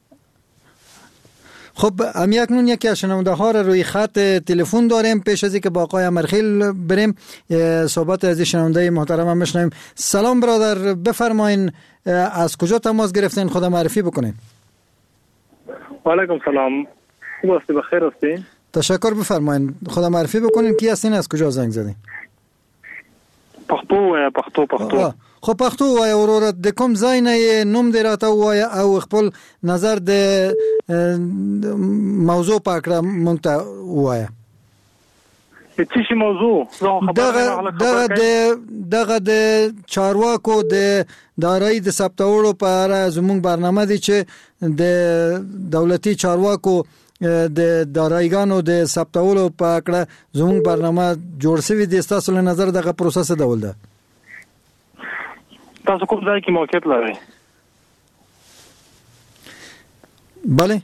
خب هم یکنون یکی از شنونده ها را روی خط تلفن داریم. پیش از اینکه با آقای امرخیل بریم صحبت از شنونده محترم هم بشنویم. سلام برادر، بفرمایین از کجا تماس گرفتین؟ خود معرفی بکنین.
و علیکم سلام، خوب هستی؟ بخیر هستی؟
تشکر، بفرمایین خود معرفی بکنین. کی هستین؟ از کجا زنگ زدین؟
پختو.
خب پختو وای اورور د کوم ځای نه نوم دی راته وای او خپل نظر د موضوع پاکړه مونږ ته وای.
څه موضوع؟
دغه د چارواکو د دارایی د ثبتولو په اړه زموږ برنامه دی چې د دولتي چارواکو د دارایګانو د ثبتولو په اړه زموږ برنامه جوړ شوی دی. تاسو له نظر دغه پروسس ډول ده؟
تاسو کوم ځای کې موقعیت لرئ؟
بله،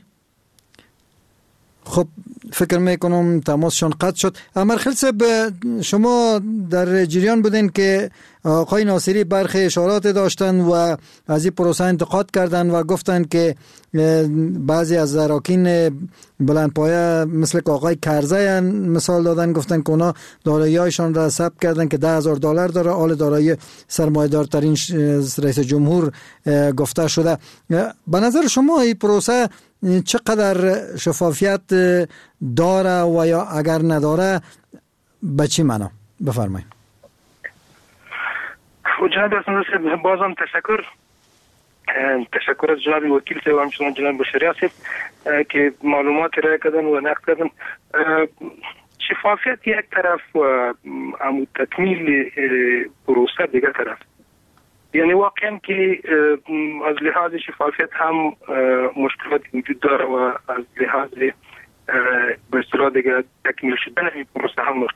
خب فکر میکنم تماسشون قطع شد. امرخیل صاحب، شما در جریان بودین که آقای ناصری برخی اشارات داشتن و از این پروسه انتقاد کردن و گفتن که بعضی از اراکین بلندپایه مثل که آقای کرزی مثال دادن، گفتن که اونا دارایی‌هایشان را ثبت کردن که $10,000 داره، حال دارایی سرمایه‌دارترین رئیس جمهور گفته شده. به نظر شما این پروسه چقدر شفافیت داره و یا اگر نداره به چی معنا؟ بفرمایید.
جناب حسن، بازم تشکر از جناب وکیل صاحب و همچنان جناب بشری صاحب که معلومات ارائه کردن و نقد کردن. شفافیت یک طرف و تکمیل پروسه دیگر طرف. یعنی واقعا که از لحاظ شفافیت هم مشکلاتی وجود داره و از لحاظ به اصطلاح دیگه تکمیل شدن این پروسه هم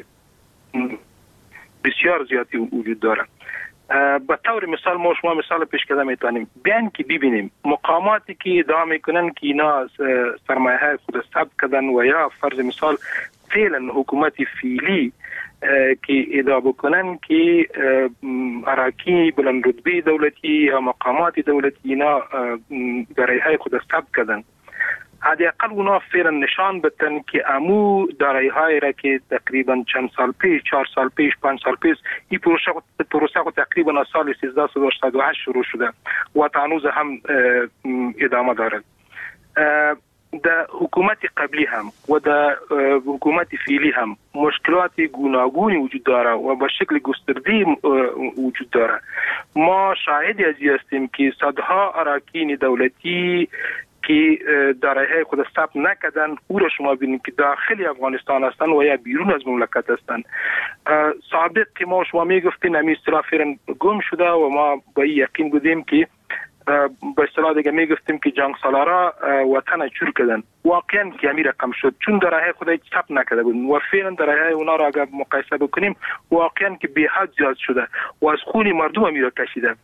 بسیار زیادی وجود داره. به طور مثال ما شما مثال پیش کرده میتونیم بیان که ببینیم مقاماتی که ادعا میکنن که اینا سرمایه های خود ثبت کردن و یا فرض مثال فعلا حکومت فعلی که ادعا بکنن که اراکین بلند رتبه دولتی یا مقامات دولتی اینا دارایی های خود ثبت کردن، حداقل اونا فعلا نشان بدن که امو دارایی های را که تقریبا چند سال پیش، 4 سال پیش، 5 سال پیش این پروسه تقریبا از سال 1388 شروع شده و تا هنوز هم ادامه دارد. در حکومت قبلی هم و در حکومت فعلی هم مشکلات گوناگونی وجود داره و به شکل گسترده وجود داره. ما شاهدی از این هستیم که صدها اراکین دولتی که دارایی خود ثبت نکردن او را شما ببینید که داخل افغانستان هستند و یا بیرون از مملکت هستند. سابق که ما شما میگفتین همین اصطلاح فعلا گم شده و ما با این یقین بودیم که به اصطلاح دیگه میگفتیم که جنگ سالارا وطن چور کردن. واقعا که همین رقم شد چون دارایی خود ثبت نکرده بودن و فعلا دارایی اونا را اگر مقایسه بکنیم واقعا که به حد زیاد شده و از خون مردم همین را کشیده.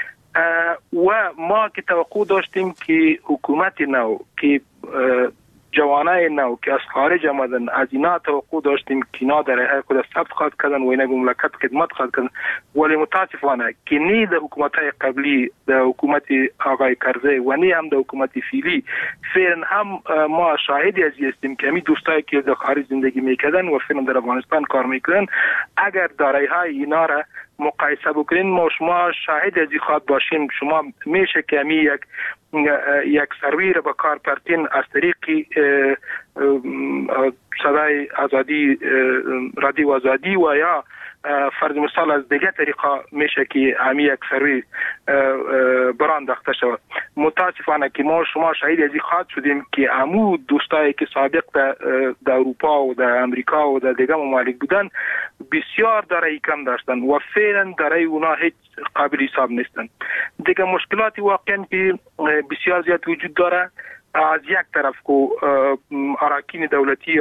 و ما که توقع داشتیم که حکومت نو که جوانای نو که از خارج آمدن از اینا توقع داشتیم که اینا در خود ثبت خواهد کردن و اینا به مملکت خدمت خواهد کردن، ولی متاسفانه که نه در حکومت‌های قبلی، در حکومت آقای کرزی و نه هم در حکومت فعلی فعلا هم ما شاهدی از هستیم که همین دوستایی که در خارج زندگی میکردن و فعلا در افغانستان کار میکنن اگر دارایی‌های اینا را مقایسه بکنین ما شما شاهد از این خواهد باشین. شما میشه که همین یک سروی را به کار پرتین از طریق صدای آزادی، رادیو آزادی و یا فرض مثال از دیگه طریقه میشه که همین یک سروی برانداخته شود. متاسفانه که ما شما شاهد از این خواهد شدیم که همو دوستایی که سابق در اروپا و در امریکا و در دیگه ممالک بودن بسیار دارایی کم داشتن و فعلا دارایی اونا هیچ قابل حساب نیستن. دیگه مشکلاتی واقعا که بسیار زیاد وجود داره. از یک طرف کو اراکین دولتی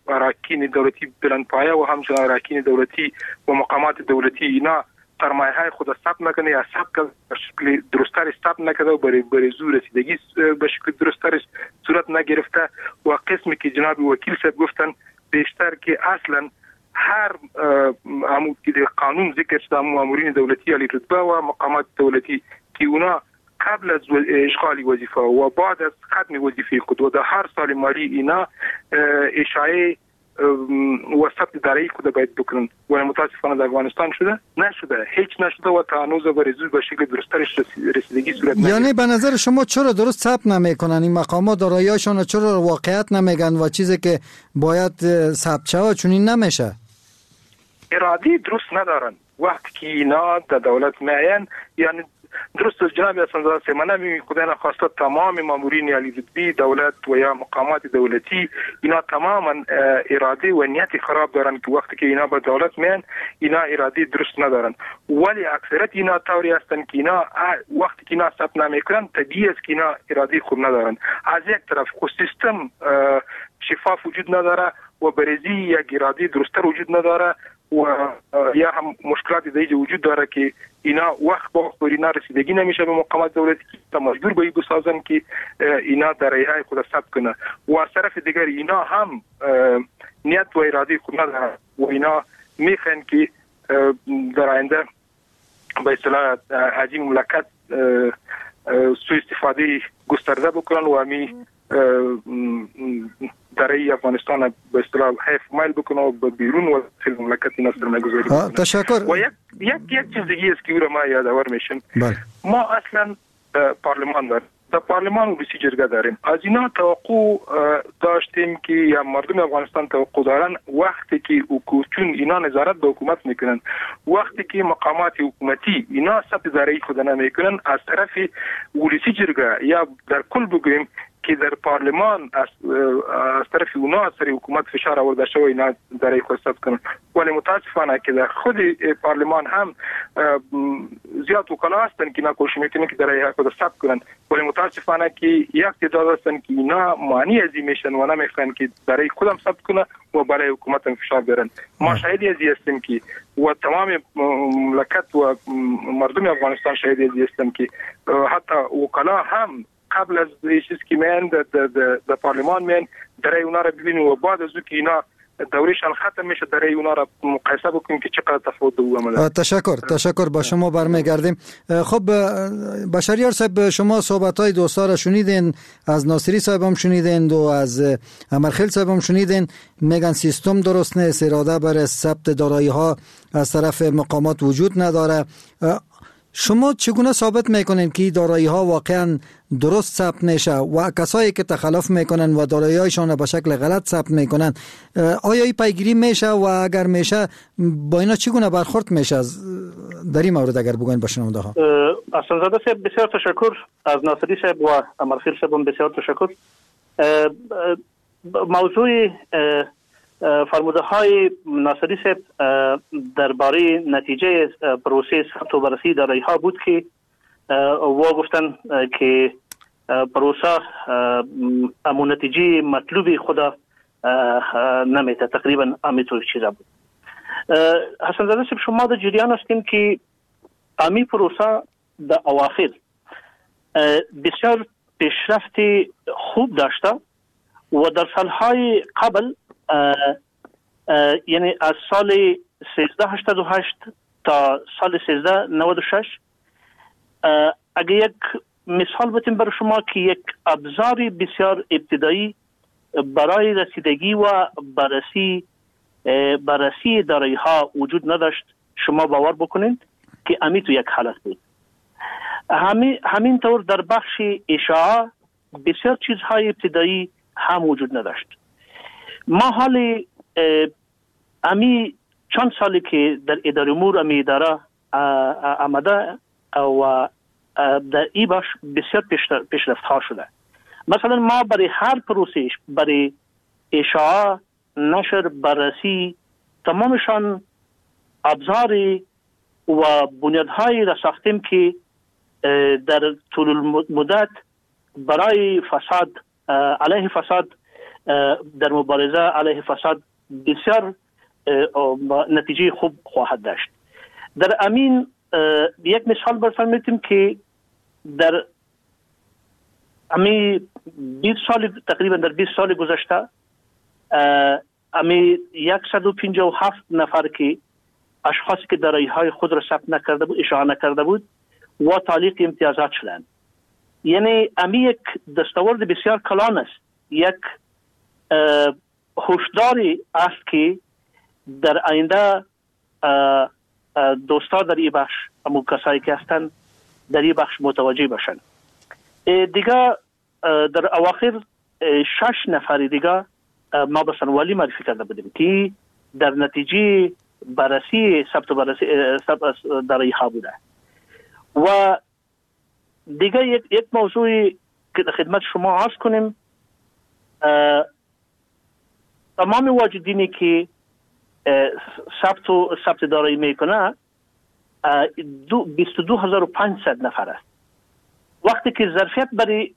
بلندپایه و همچنین اراکین دولتی و مقامات دولتی اینا سرمایه های خود ثبت نکنه یا ثبت به شکل درست‌تر ثبت نکرده و برای زور رسیدگی به شکل درست‌تر صورت نگرفته و قسمی که جناب وکیل صاحب گفتن بیشتر که اصلا هر عمود که در قانون ذکر شده مامورین دولتی علی رتبه و مقامات دولتی که اونا قبل از اشغال وظیفه و بعد از ختم وظیفه خود و در هر سال مالی اینا اشاعه و ثبت دارایی خود باید بکنن و متاسفانه در افغانستان نشده هیچ نشده و تا هنوز برزوی به شکل درست‌ترش رسیدگی صورت نگرفته.
یعنی به نظر شما چرا درست ثبت نمیکنن این مقامات دارایی‌هاشون، چرا واقعیت نمیگن و چیزی که باید ثبت شود چون این نمیشه؟
ارادی درست ندارن. وقتی که اینا در دولت میاین یعنی درست جناب اسنزاده سیمانه می خدای نخواسته تمام مامورین علی رتبی دولت و یا مقامات دولتی اینا تماما اراده و نیت خراب دارن که وقتی که اینا به دولت میان اینا اراده درست ندارن، ولی اکثریت اینا طوری هستن که اینا وقتی که اینا ثبت نمیکنن طبیعی است که اینا اراده خوب ندارن. از یک طرف خود سیستم شفاف وجود نداره و برزی یک اراده درست‌تر وجود نداره و یا هم مشکلات دیگه وجود داره که اینا وقت با وقت اینا رسیدگی نمیشه به مقامات دولتی که مجبور به بسازن که اینا دارایی‌های خود ثبت کنه و از طرف دیگر اینا هم نیت و اراده خود ندارن و اینا میخوان که در آینده به اصطلاح از این مملکت سوء استفاده گسترده بکنن و همی دارایی افغانستان به اصطلاح حیف مایل بکنه و به بیرون و مملکت اینا سرمایه‌گذاری بکنه.
تشکر.
و یک چیز دیگه است که او را ما یادآور میشیم. ما اصلا پارلمان داریم، در پارلمان و بسی جرگه داریم. از اینا توقع داشتیم که یا مردم افغانستان توقع دارن وقتی که چون اینا نظارت به حکومت میکنن، وقتی که مقامات حکومتی اینا ثبت دارایی خود نمیکنن، از طرف ولسی جرگه یا در کل بگویم که در پارلمان از طرف اونا از طرف حکومت فشار آورده شده و اینا دارایی خود ثبت کنن. ولی متاسفانه که در خود پارلمان هم زیاد وکلا هستن که اینا کوشش میکنن که دارایی خود ثبت کنن، ولی متاسفانه که یک تعداد هستن که اینا معنی از این میشن و نمیخوان که دارایی خودم ثبت کنن و برای حکومت هم فشار بیارن. ما شاهدی از این هستیم که و تمام مملکت و مردم افغانستان شاهدی از این هستیم که حتی وکلا هم قبل از چیز که میان در پارلمان میان درای اونا را ببینیم و بعد از که اینا دورشان ختم میشه درای اونا را مقایسه بکنیم که چقدر تفاوت داره.
تشکر با شما برمیگردیم. خب بشریار صاحب، شما صحبت‌های دوستا را شنیدین، از ناصری صاحب هم شنیدین و از امرخیل صاحب هم شنیدین. میگن سیستم درست نیست، اراده برای ثبت دارایی‌ها از طرف مقامات وجود نداره. شما چگونه ثابت میکنین که دارایی ها واقعا درست ثبت نشه و کسایی که تخلف میکنن و دارایی هایشان به شکل غلط ثبت میکنن آیا این پیگیری میشه و اگر میشه با اینا چگونه برخورد میشه؟ در این مورد اگر بگوین با شنونده ها.
اسنزاده صاحب بسیار تشکر، از ناصری صاحب و امرخیل صاحب بسیار تشکر. موضوع فرموده های ناصری صاحب درباره نتیجه پروسه ثبت و بررسی دارایی ها بود که و گفتن که پروسه امون نتیجه مطلوبی خدا نمیته، تقریبا همینطور چیزا بود. حسن زاده صاحب شما در جریان هستیم که امی پروسه در اواخر بسیار پیشرفت خوب داشته و در سالهای قبل یعنی از سال 1388 تا سال 1396 اگه یک مثال بتیم برای شما که یک ابزار بسیار ابتدایی برای رسیدگی و بررسی دارایی ها وجود نداشت، شما باور بکنید که امی تو یک حالت بود. همین طور در بخش اشاعه بسیار چیزهای ابتدایی هم وجود نداشت. ما حال امی چند سالی که در اداره امور امی اداره آمده و در ای بخش بسیار پیشرفت ها شده. مثلا ما برای هر پروسش، برای اشاعه، نشر، بررسی، تمامشان ابزاری و بنیادهایی را ساختیم که در طول المدت برای فساد، علیه فساد، در مبارزه علیه فساد بسیار نتیجه خوب خواهد داشت. در امین یک مثال براتون میتیم که در امی 20 سال، تقریبا در 20 سال گذشته امی 157 نفر که اشخاصی که دارایی های خود را ثبت نکرده بود، اشاعه نکرده بود و تعلیق امتیازات شدند. یعنی امی یک دستاورد بسیار کلان است، یک هشداری است که در آینده دوستا در این بخش، همون کسایی که هستند در این بخش متوجه باشن. دیگه در اواخر 6 نفر دیگه ما به سنوالی معرفی کرده بودیم که در نتیجه بررسی ثبت دارایی ها بوده. و دیگه یک موضوعی که در خدمت شما عرض کنیم، تمام واجدینی که ثبت دارایی میکنه 22500 نفر است. وقتی که ظرفیت برای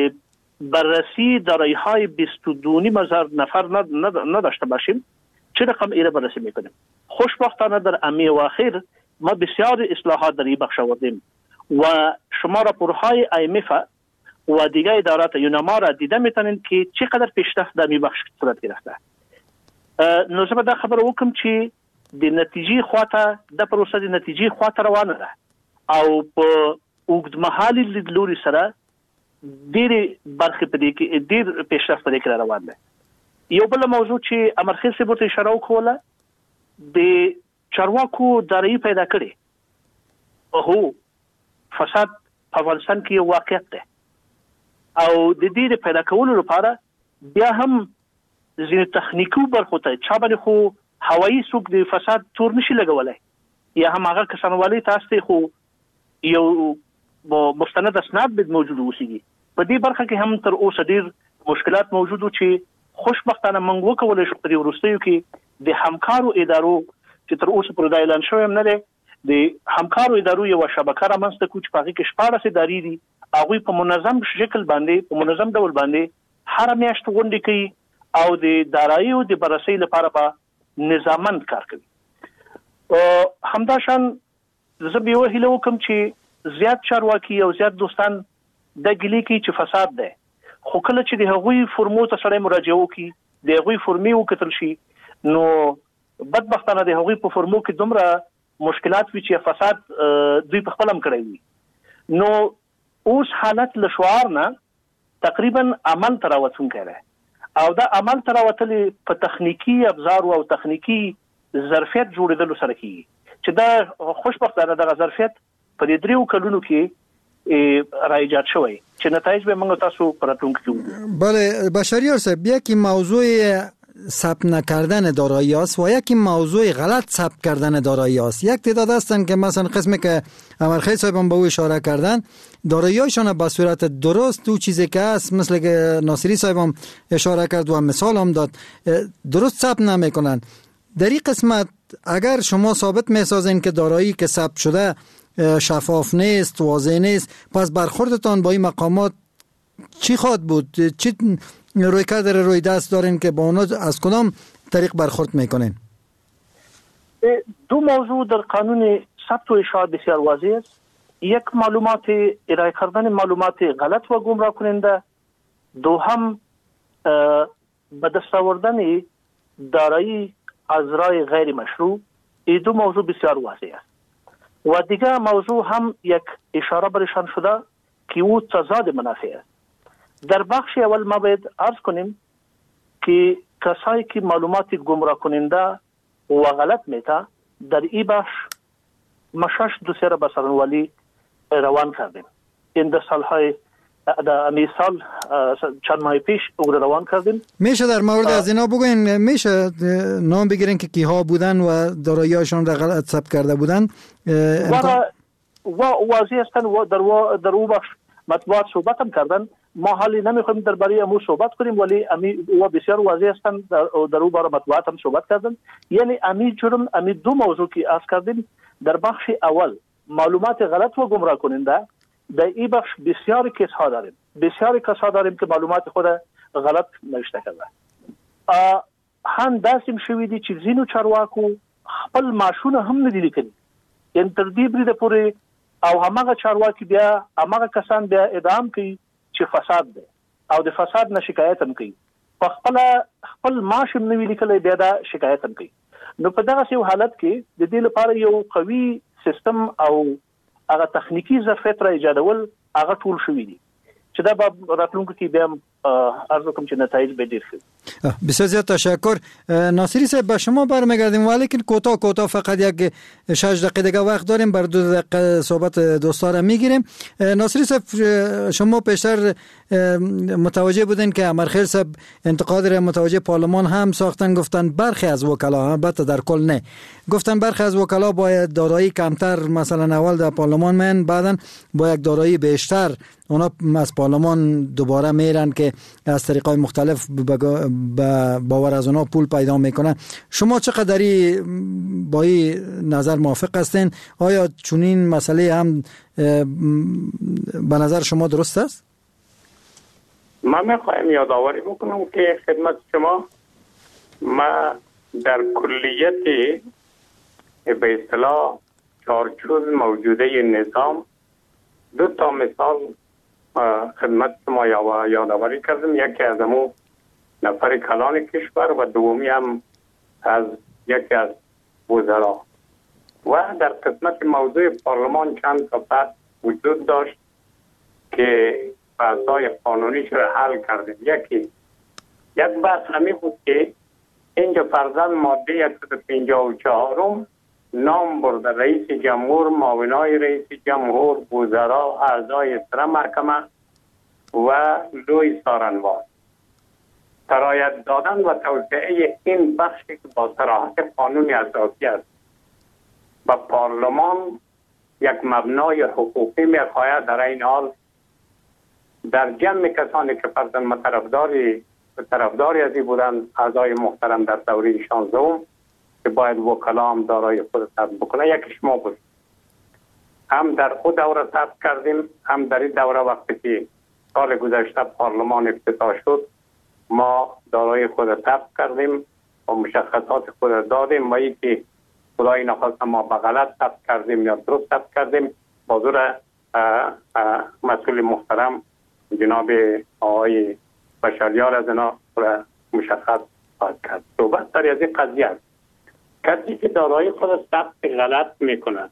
بررسی دارایی های 22,500 نفر نداشته باشیم، چه رقم ایره بررسی میکنیم؟ خوشبختانه در امی و اخیر ما بسیار اصلاحات در این بخش آوردیم و شما راپورهای IMF و دیگر ادارات یوناما را دیده میتونید که چقدر پیشرفت در این بخش صورت گرفته. نوزه دا خبر وکم چې د نتیجې خواته د پروسه د نتیجې خواته روانه ده او په اوږدمهالي لیدلوري سره ډېرې برخې په دې کې ډېر پیشرفت په دې کې روان ده. یو بل موضوع چې امرخیل صاحب ته اشاره وکوله، د چارواکو دارایی پیدا کړي. هو فساد په افغانستان کې یو واقعیت ده او د دې پیدا کولو لپاره بیا هم ځینې تخنیکي برخو ته چا باندې خو هوایي څوک د فساد تور نشي لګولی، یا هم هغه کسانوالي تاسو ته خو یو مستند اسناد موجود اوسېږي. په دې برخه کې هم تر اوسه ډېر مشکلات موجود و چې خوشبختانه موږ وکولی شو په دې وروستیو کې د همکارو ادارو چې تر اوسه پورې دا اعلان شوی هم نه دی، د همکارو ادارو یوه شبکه رامنځته کړو چې په هغې کې 14 ادارې دي. هغوی په منظم شکل باندې، په منظم ډول باندې هره میاشت غونډې کوي او د داراییو د بررسۍ لپاره به نظاممند کار کوي. همداشان زه به یوه هیله وکړم چې زیات چارواکي او زیات دوستان دا ګیلې کوي چې فساد دی، خو کله چې د هغوی فرمو ته سړی مراجعه وکړي، د هغوی فرمې وکتل شي، نو بدبختانه د هغوی په فرمو کې دومره مشکلات وي چې فساد دوی په خپل هم کړی وي. نو اوس حالت له شعار نه تقریبا عمل ته راوتونکی دی او دا عمل ته راوتلې په تخنیکي ابزارو او تخنیکي ظرفیت جوړېدلو سره کېږي چې دا خوشبختانه دغه ظرفیت په دې 3 کلونو کې را ایجاد شوی چې نتایج به موږ تاسو په راتلونکي کې وګورو.
بله بشریار صاحب، یکی موضوع ثبت نکردن دارایی است و یکی موضوع غلط ثبت کردن دارایی است. یک تعداد هستن که مثلا قسمی که امرخیل صاحب هم به او اشاره کردن، دارایی‌هایشان به صورت درست تو چیزی که است، مثل که ناصری صاحب هم اشاره کرد و مثال هم داد، درست ثبت نمیکنن. در این قسمت اگر شما ثابت میسازین که دارایی که ثبت شده شفاف نیست، واضح نیست، پس برخوردتان با این مقامات چی خواهد بود؟ چی رویکرد روی دست دارین که با اونا از کدام طریق برخورد میکنین؟
دو موضوع در قانون ثبت و اشاعه بسیار واضح است. یک، معلومات ارائه کردن معلومات غلط و گمراه کننده. دوم، به دست آوردن دارایی از راه غیر مشروع، این دو موضوع بسیار واضح است. و دیگه موضوع هم یک اشاره برشان شده که او تضاد منافع است. در بخش اول ما باید عرض کنیم که کسایی که معلومات گمراه کننده و غلط میته در این بخش ما 6 دوسیه را به سرنولی روان کردیم. این در سالهای سال چند ماه پیش او روان کردیم.
میشه در مورد از اینا بگوین؟ میشه نام بگیرین که کیها بودن و دارایی‌هاشون را غلط ثبت کرده بودن؟
و واضح هستن و در او بخش مطبوعات صحبت هم کردن. ما حالی نمیخوایم درباره امو صحبت کنیم، ولی او بسیار واضح هستن در او باره مطبوعات هم صحبت کردن. یعنی جرم دو موضوع که عرض کردیم در بخش اول معلومات غلط و گمراه کننده، در این بخش بسیاری کسها داریم که معلومات خود غلط نوشته کرده. هم داسیم شویدی چې ځینو چارواکو خپل معاشونه هم ندي لیکلي، یعنی تر دې بریده پورې او هماغه چارواکي بیا هماغه کسان بیا ادعام کوي چې فساد دی او د فساد نه شکایت هم کوي، په خپل معاش هم نوي لیکلی بیا دا شکایت هم کوي. نو په دغه یو حالت کې د دې لپاره یو قوي سیستم او هغه تخنیکی ظرفیت را ایجادول هغه ټول شوي دي چې دا به راتلونکو کې بیا عرض کوم چې نتایج به ډیر شي.
بسیار زیاد تشکر. ناصری صاحب به شما برمیگردیم، ولی که کوتاه فقط یک 6 دقیقه دیگه وقت داریم، بر 2 دقیقه صحبت دوستا را میگیریم. ناصری صاحب شما پیشتر متوجه بودین که امرخیل صاحب انتقاد را متوجه پارلمان هم ساختن، گفتن برخی از وکلا، البته در کل نه، گفتن برخی از وکلا باید دارایی کمتر، مثلا اول در پارلمان من بعدن با یک دارایی بیشتر اونا از پارلمان دوباره میرن که از طریقای مختلف باور از اونا پول پیدا میکنن. شما چقدری با این نظر موافق هستین؟ آیا چنین مسئله هم به نظر شما درست است؟
من میخوایم یادآوری بکنم که خدمت شما ما در کلیت به اصطلاح چارچوب موجوده نظام 2 تا مثال خدمت شما یادآوری کردم. یکی از امو نفر کلان کشور و دومی هم از یکی از وزرا. و در قسمت موضوع پارلمان چند تا بحث وجود داشت که بحث‌های قانونیش را حل کردیم. یک بحث همین بود که اینجا فرضاً ماده 154 نام برده رئیس جمهور، معاونای رئیس جمهور، وزرا، اعضای سر محکمه و لوی سارنوار. سرایت دادن و توسعه این بخشی که با صراحت قانونی اساسی است و پارلمان یک مبنای حقوقی میخواهد، در این حال در جمع کسانی که فرضاً طرفداری از این بودند اعضای محترم در دوره 16 که باید وکلا هم دارای خود ثبت بکنه، یکیش ما بود. هم در خود دوره ثبت کردیم، هم در این دوره وقتی که سال گذشته پارلمان افتتاح شد ما دارای خود ثبت کردیم و مشخصات خود دادیم و این که خدای نخواست ما به غلط ثبت کردیم یا درست ثبت کردیم حضور مسئول محترم جناب آقای بشریار از اینا مشخص خواهد کرد. صحبت در از این قضیه است. کسی که دارایی خود ثبت غلط میکنه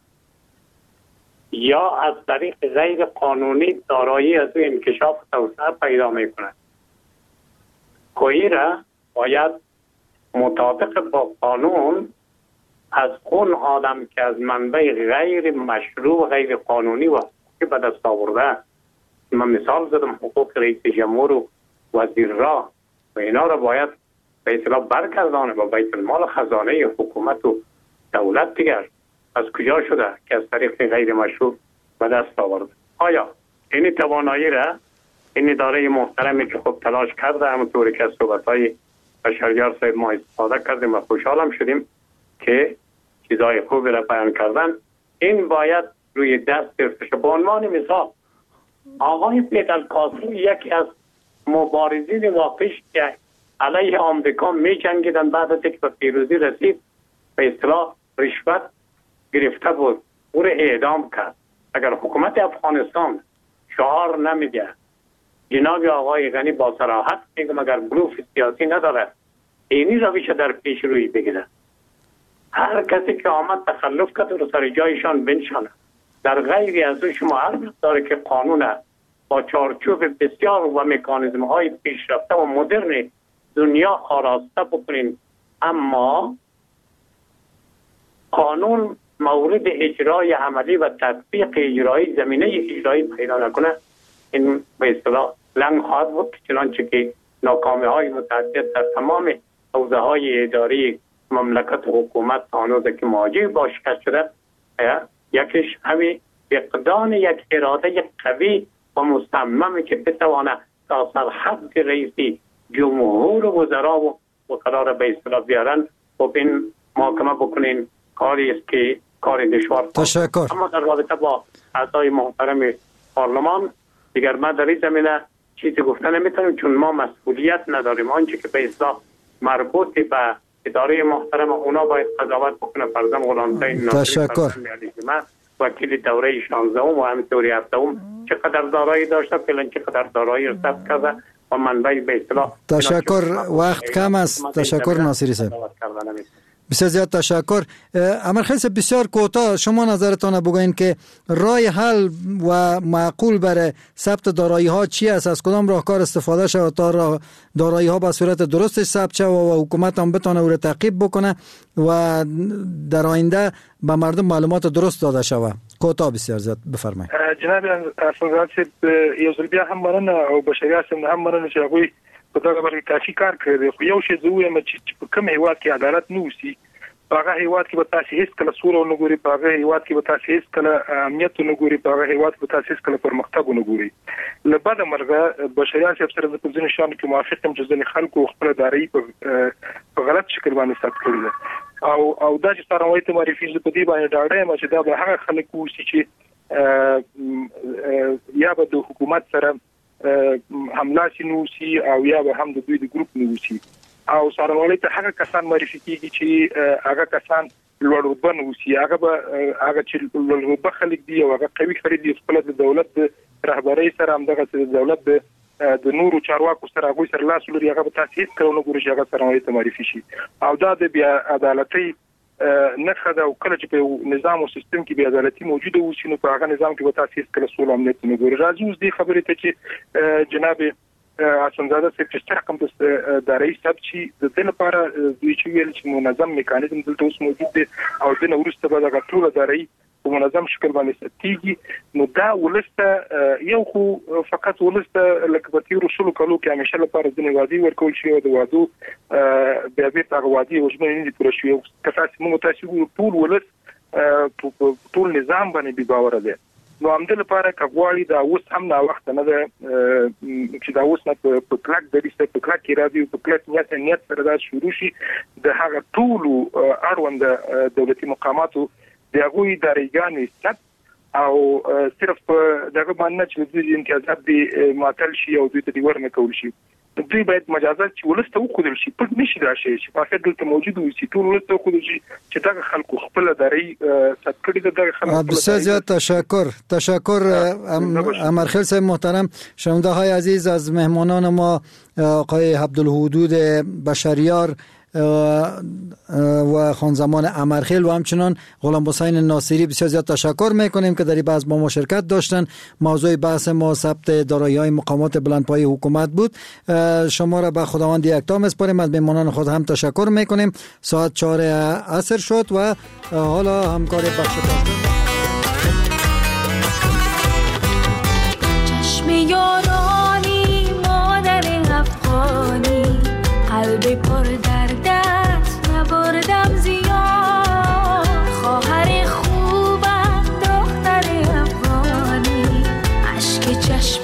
یا از طریق غیر قانونی دارایی از او انکشاف و توسعه پیدا میکنه، کوئی را باید مطابق با قانون از اون آدم که از منبع غیر مشروع غیر قانونی و که به دست آورده، من مثال زدم حقوق رئیس جمهور و وزیر را و اینا را باید به اصطلاح برگردانه با بیت المال خزانه حکومت و دولت دیگر از کجا شده که از طریق غیر مشروع به دست آورده. آیا این توانایی را این اداره محترمی که خب تلاش کرده همونطوری که از صحبت‌های بشریار صاحب ما استفاده کردیم و خوشحالم شدیم که چیزای خوبی را بیان کردن، این باید روی دست گرفته شد. به عنوان مثال آقای پیدالکاسی یکی از مبارزین واقعیش که علیه آمریکا می جنگیدن، بعد از اینکه به پیروزی رسید به اصطلاح رشوت گرفته بود، او را اعدام کرد. اگر حکومت افغانستان شعار نمیده جناب آقای غنی با صراحت میگم اگر بلوف سیاسی نداره اینی روش در پیش روی بگیره. هر کسی که آمد تخلف کرد رو سر جایشان بنشانه. در غیر از شما هر داره که قانون با چارچوب بسیار و مکانیزم های پیشرفته و مدرن دنیا آراسته بکنین، اما قانون مورد اجرای عملی و تطبیق اجرایی زمینه اجرایی پیدا نکنه، این به اصطلاح لنگ خواهد بود، چنانچه که ناکامی های متعدد در تمام حوزه های اداری مملکت و حکومت آنوزه که مواجه با شکست شده. یکیش همین فقدان یک اراده قوی و مصمم که بتوانه تا سرحد رئیسی جمهور و وزرا و قرار به اصطلاح بیارن و این محاکمه بکنین کاری است که کار دشوار.
تشکر.
اما در رابطه با اعضای محترم پارلمان دیگر ما در این زمینه چیزی گفتن نمیتونیم، چون ما مسئولیت نداریم. آنچه که به اصطلاح مربوط به اداره محترم اونا باید قضاوت بکنه. فرضاً غلامزاده ناصری، وکیل دوره 16 و همینطوری 17 چقدر دارایی داشته، فعلا چقدر دارایی رو ثبت کرده و منبع به اصطلاح.
تشکر. وقت کم است. تشکر ناصری صاحب. بسیار زیاد تشکر. امرخیل صاحب بسیار کوتاه شما نظرتان بگوین که راه حل و معقول برای ثبت دارایی ها چی است؟ از کدام راهکار استفاده شود تا دارایی ها به صورت درست ثبت شود و حکومت هم بتونه او را تعقیب بکنه و در آینده به مردم معلومات درست داده شود؟ کوتاه بسیار زیاد بفرمایید.
جناب افغان صاحب یو ځل بیا هم مننه او بشریات هم مننه چې هغوی په دغه برخه کافي کار کړی. خو یو شی زه وایم چې په کوم هیواد کې عدالت نه وسی، په هغه هیواد کې به تاسو هیڅ کله سوله نه ګوري، په هغه هیواد کې به تاسو هیڅ کله امنیت نه ګوري، په هغه هیواد کې به تاسو هیڅ کله پرمختګ نه ګوري. له بده مرغه بشریات سره د ځینې شان کې موافق یم چې ځینې خلکو خپل دارایی په غلط شکل باندې ثبت کړی ده او دا چې څنګه ته معرفي په دې باندې ډاډه یم چې دا به هغه خلک وسی چې یا به د حکومت سره حمله شنوسی او یا به هم د دوی د ګروپ نوسی او سره ته هغه کسان معرفي کیږي چې هغه کسان لوړ رتبه نوسی، هغه چې لوړ رتبه خلک دي او هغه قوي خلک دي خپل د دولت رهبرۍ سره هم دغه د دولت د نورو چارواکو سره هغه سره لاس لري، هغه به تاسیس کړو ګوري چې هغه سره ته معرفي شي او دا د بیا عدالتي نه خدا او کله چې په نظام او سیستم کې بیا عدالتي موجوده وي نو په هغه نظام کې به تاسیس کړو سول امنیت نه ګوري. راځي اوس دې خبرې ته چې جناب حسنزاده صاحب چې رقم د دارایی ثبت شي د دې لپاره دوی چې ویل چې منظم میکانیزم دلته اوس موجود دی او د نورسته به د ټول دارایی په منظم شکل باندې ستېږي. نو دا ولسته یو خو فقط ولسته لکه په تیرو شلو کالو کې همیشه لپاره ځینې وعدې ورکول شي او د وعدو بیا بیرته هغه وعدې وژمنې نه دي پوره شوې. که تاسو ټول ولس ټول نظام باندې بې باوره دی. نو همدې لپاره کغواړي دا اوس هم نا وخت نه ده چې دا اوس نه په کلک د دې په کلک کې راځي په کلک نیت سره دا شروع شي د هغه ټول اړوند دولتي مقاماتو د هغوی دارایګانې ثبت او صرف دغه باندې چې د امتیازات دی معطل شي او دوی ته دی ورنه کول شي. دوی باید مجازات چې ولسته وخدل شي پټ نشي راشي چې په فقط دلته موجود وي چې ټول ولسته وخدل شي چې دغه خلکو خپل داري ثبت کړي دغه خلکو.
بسیار زیاد تشکر امرخیل صاحب محترم. شنونده های عزیز از مهمانان ما آقای عبدالحدود بشریار و خانزمان امرخیل و همچنان غلام حسین ناصری بسیار زیاد تشکر میکنیم که در این بحث با ما شرکت داشتن. موضوع بحث ما ثبت دارایی‌های مقامات بلندپایه حکومت بود. شما را به خداوند یکتا میسپاریم. از مهمانان خود هم تشکر میکنیم. ساعت 4 عصر شد و حالا همکار بخش
چشم یارانی مادر افغانی قلب پر در دست نبردم زیاد خواهر خوبم دختر افغانی اشک چشم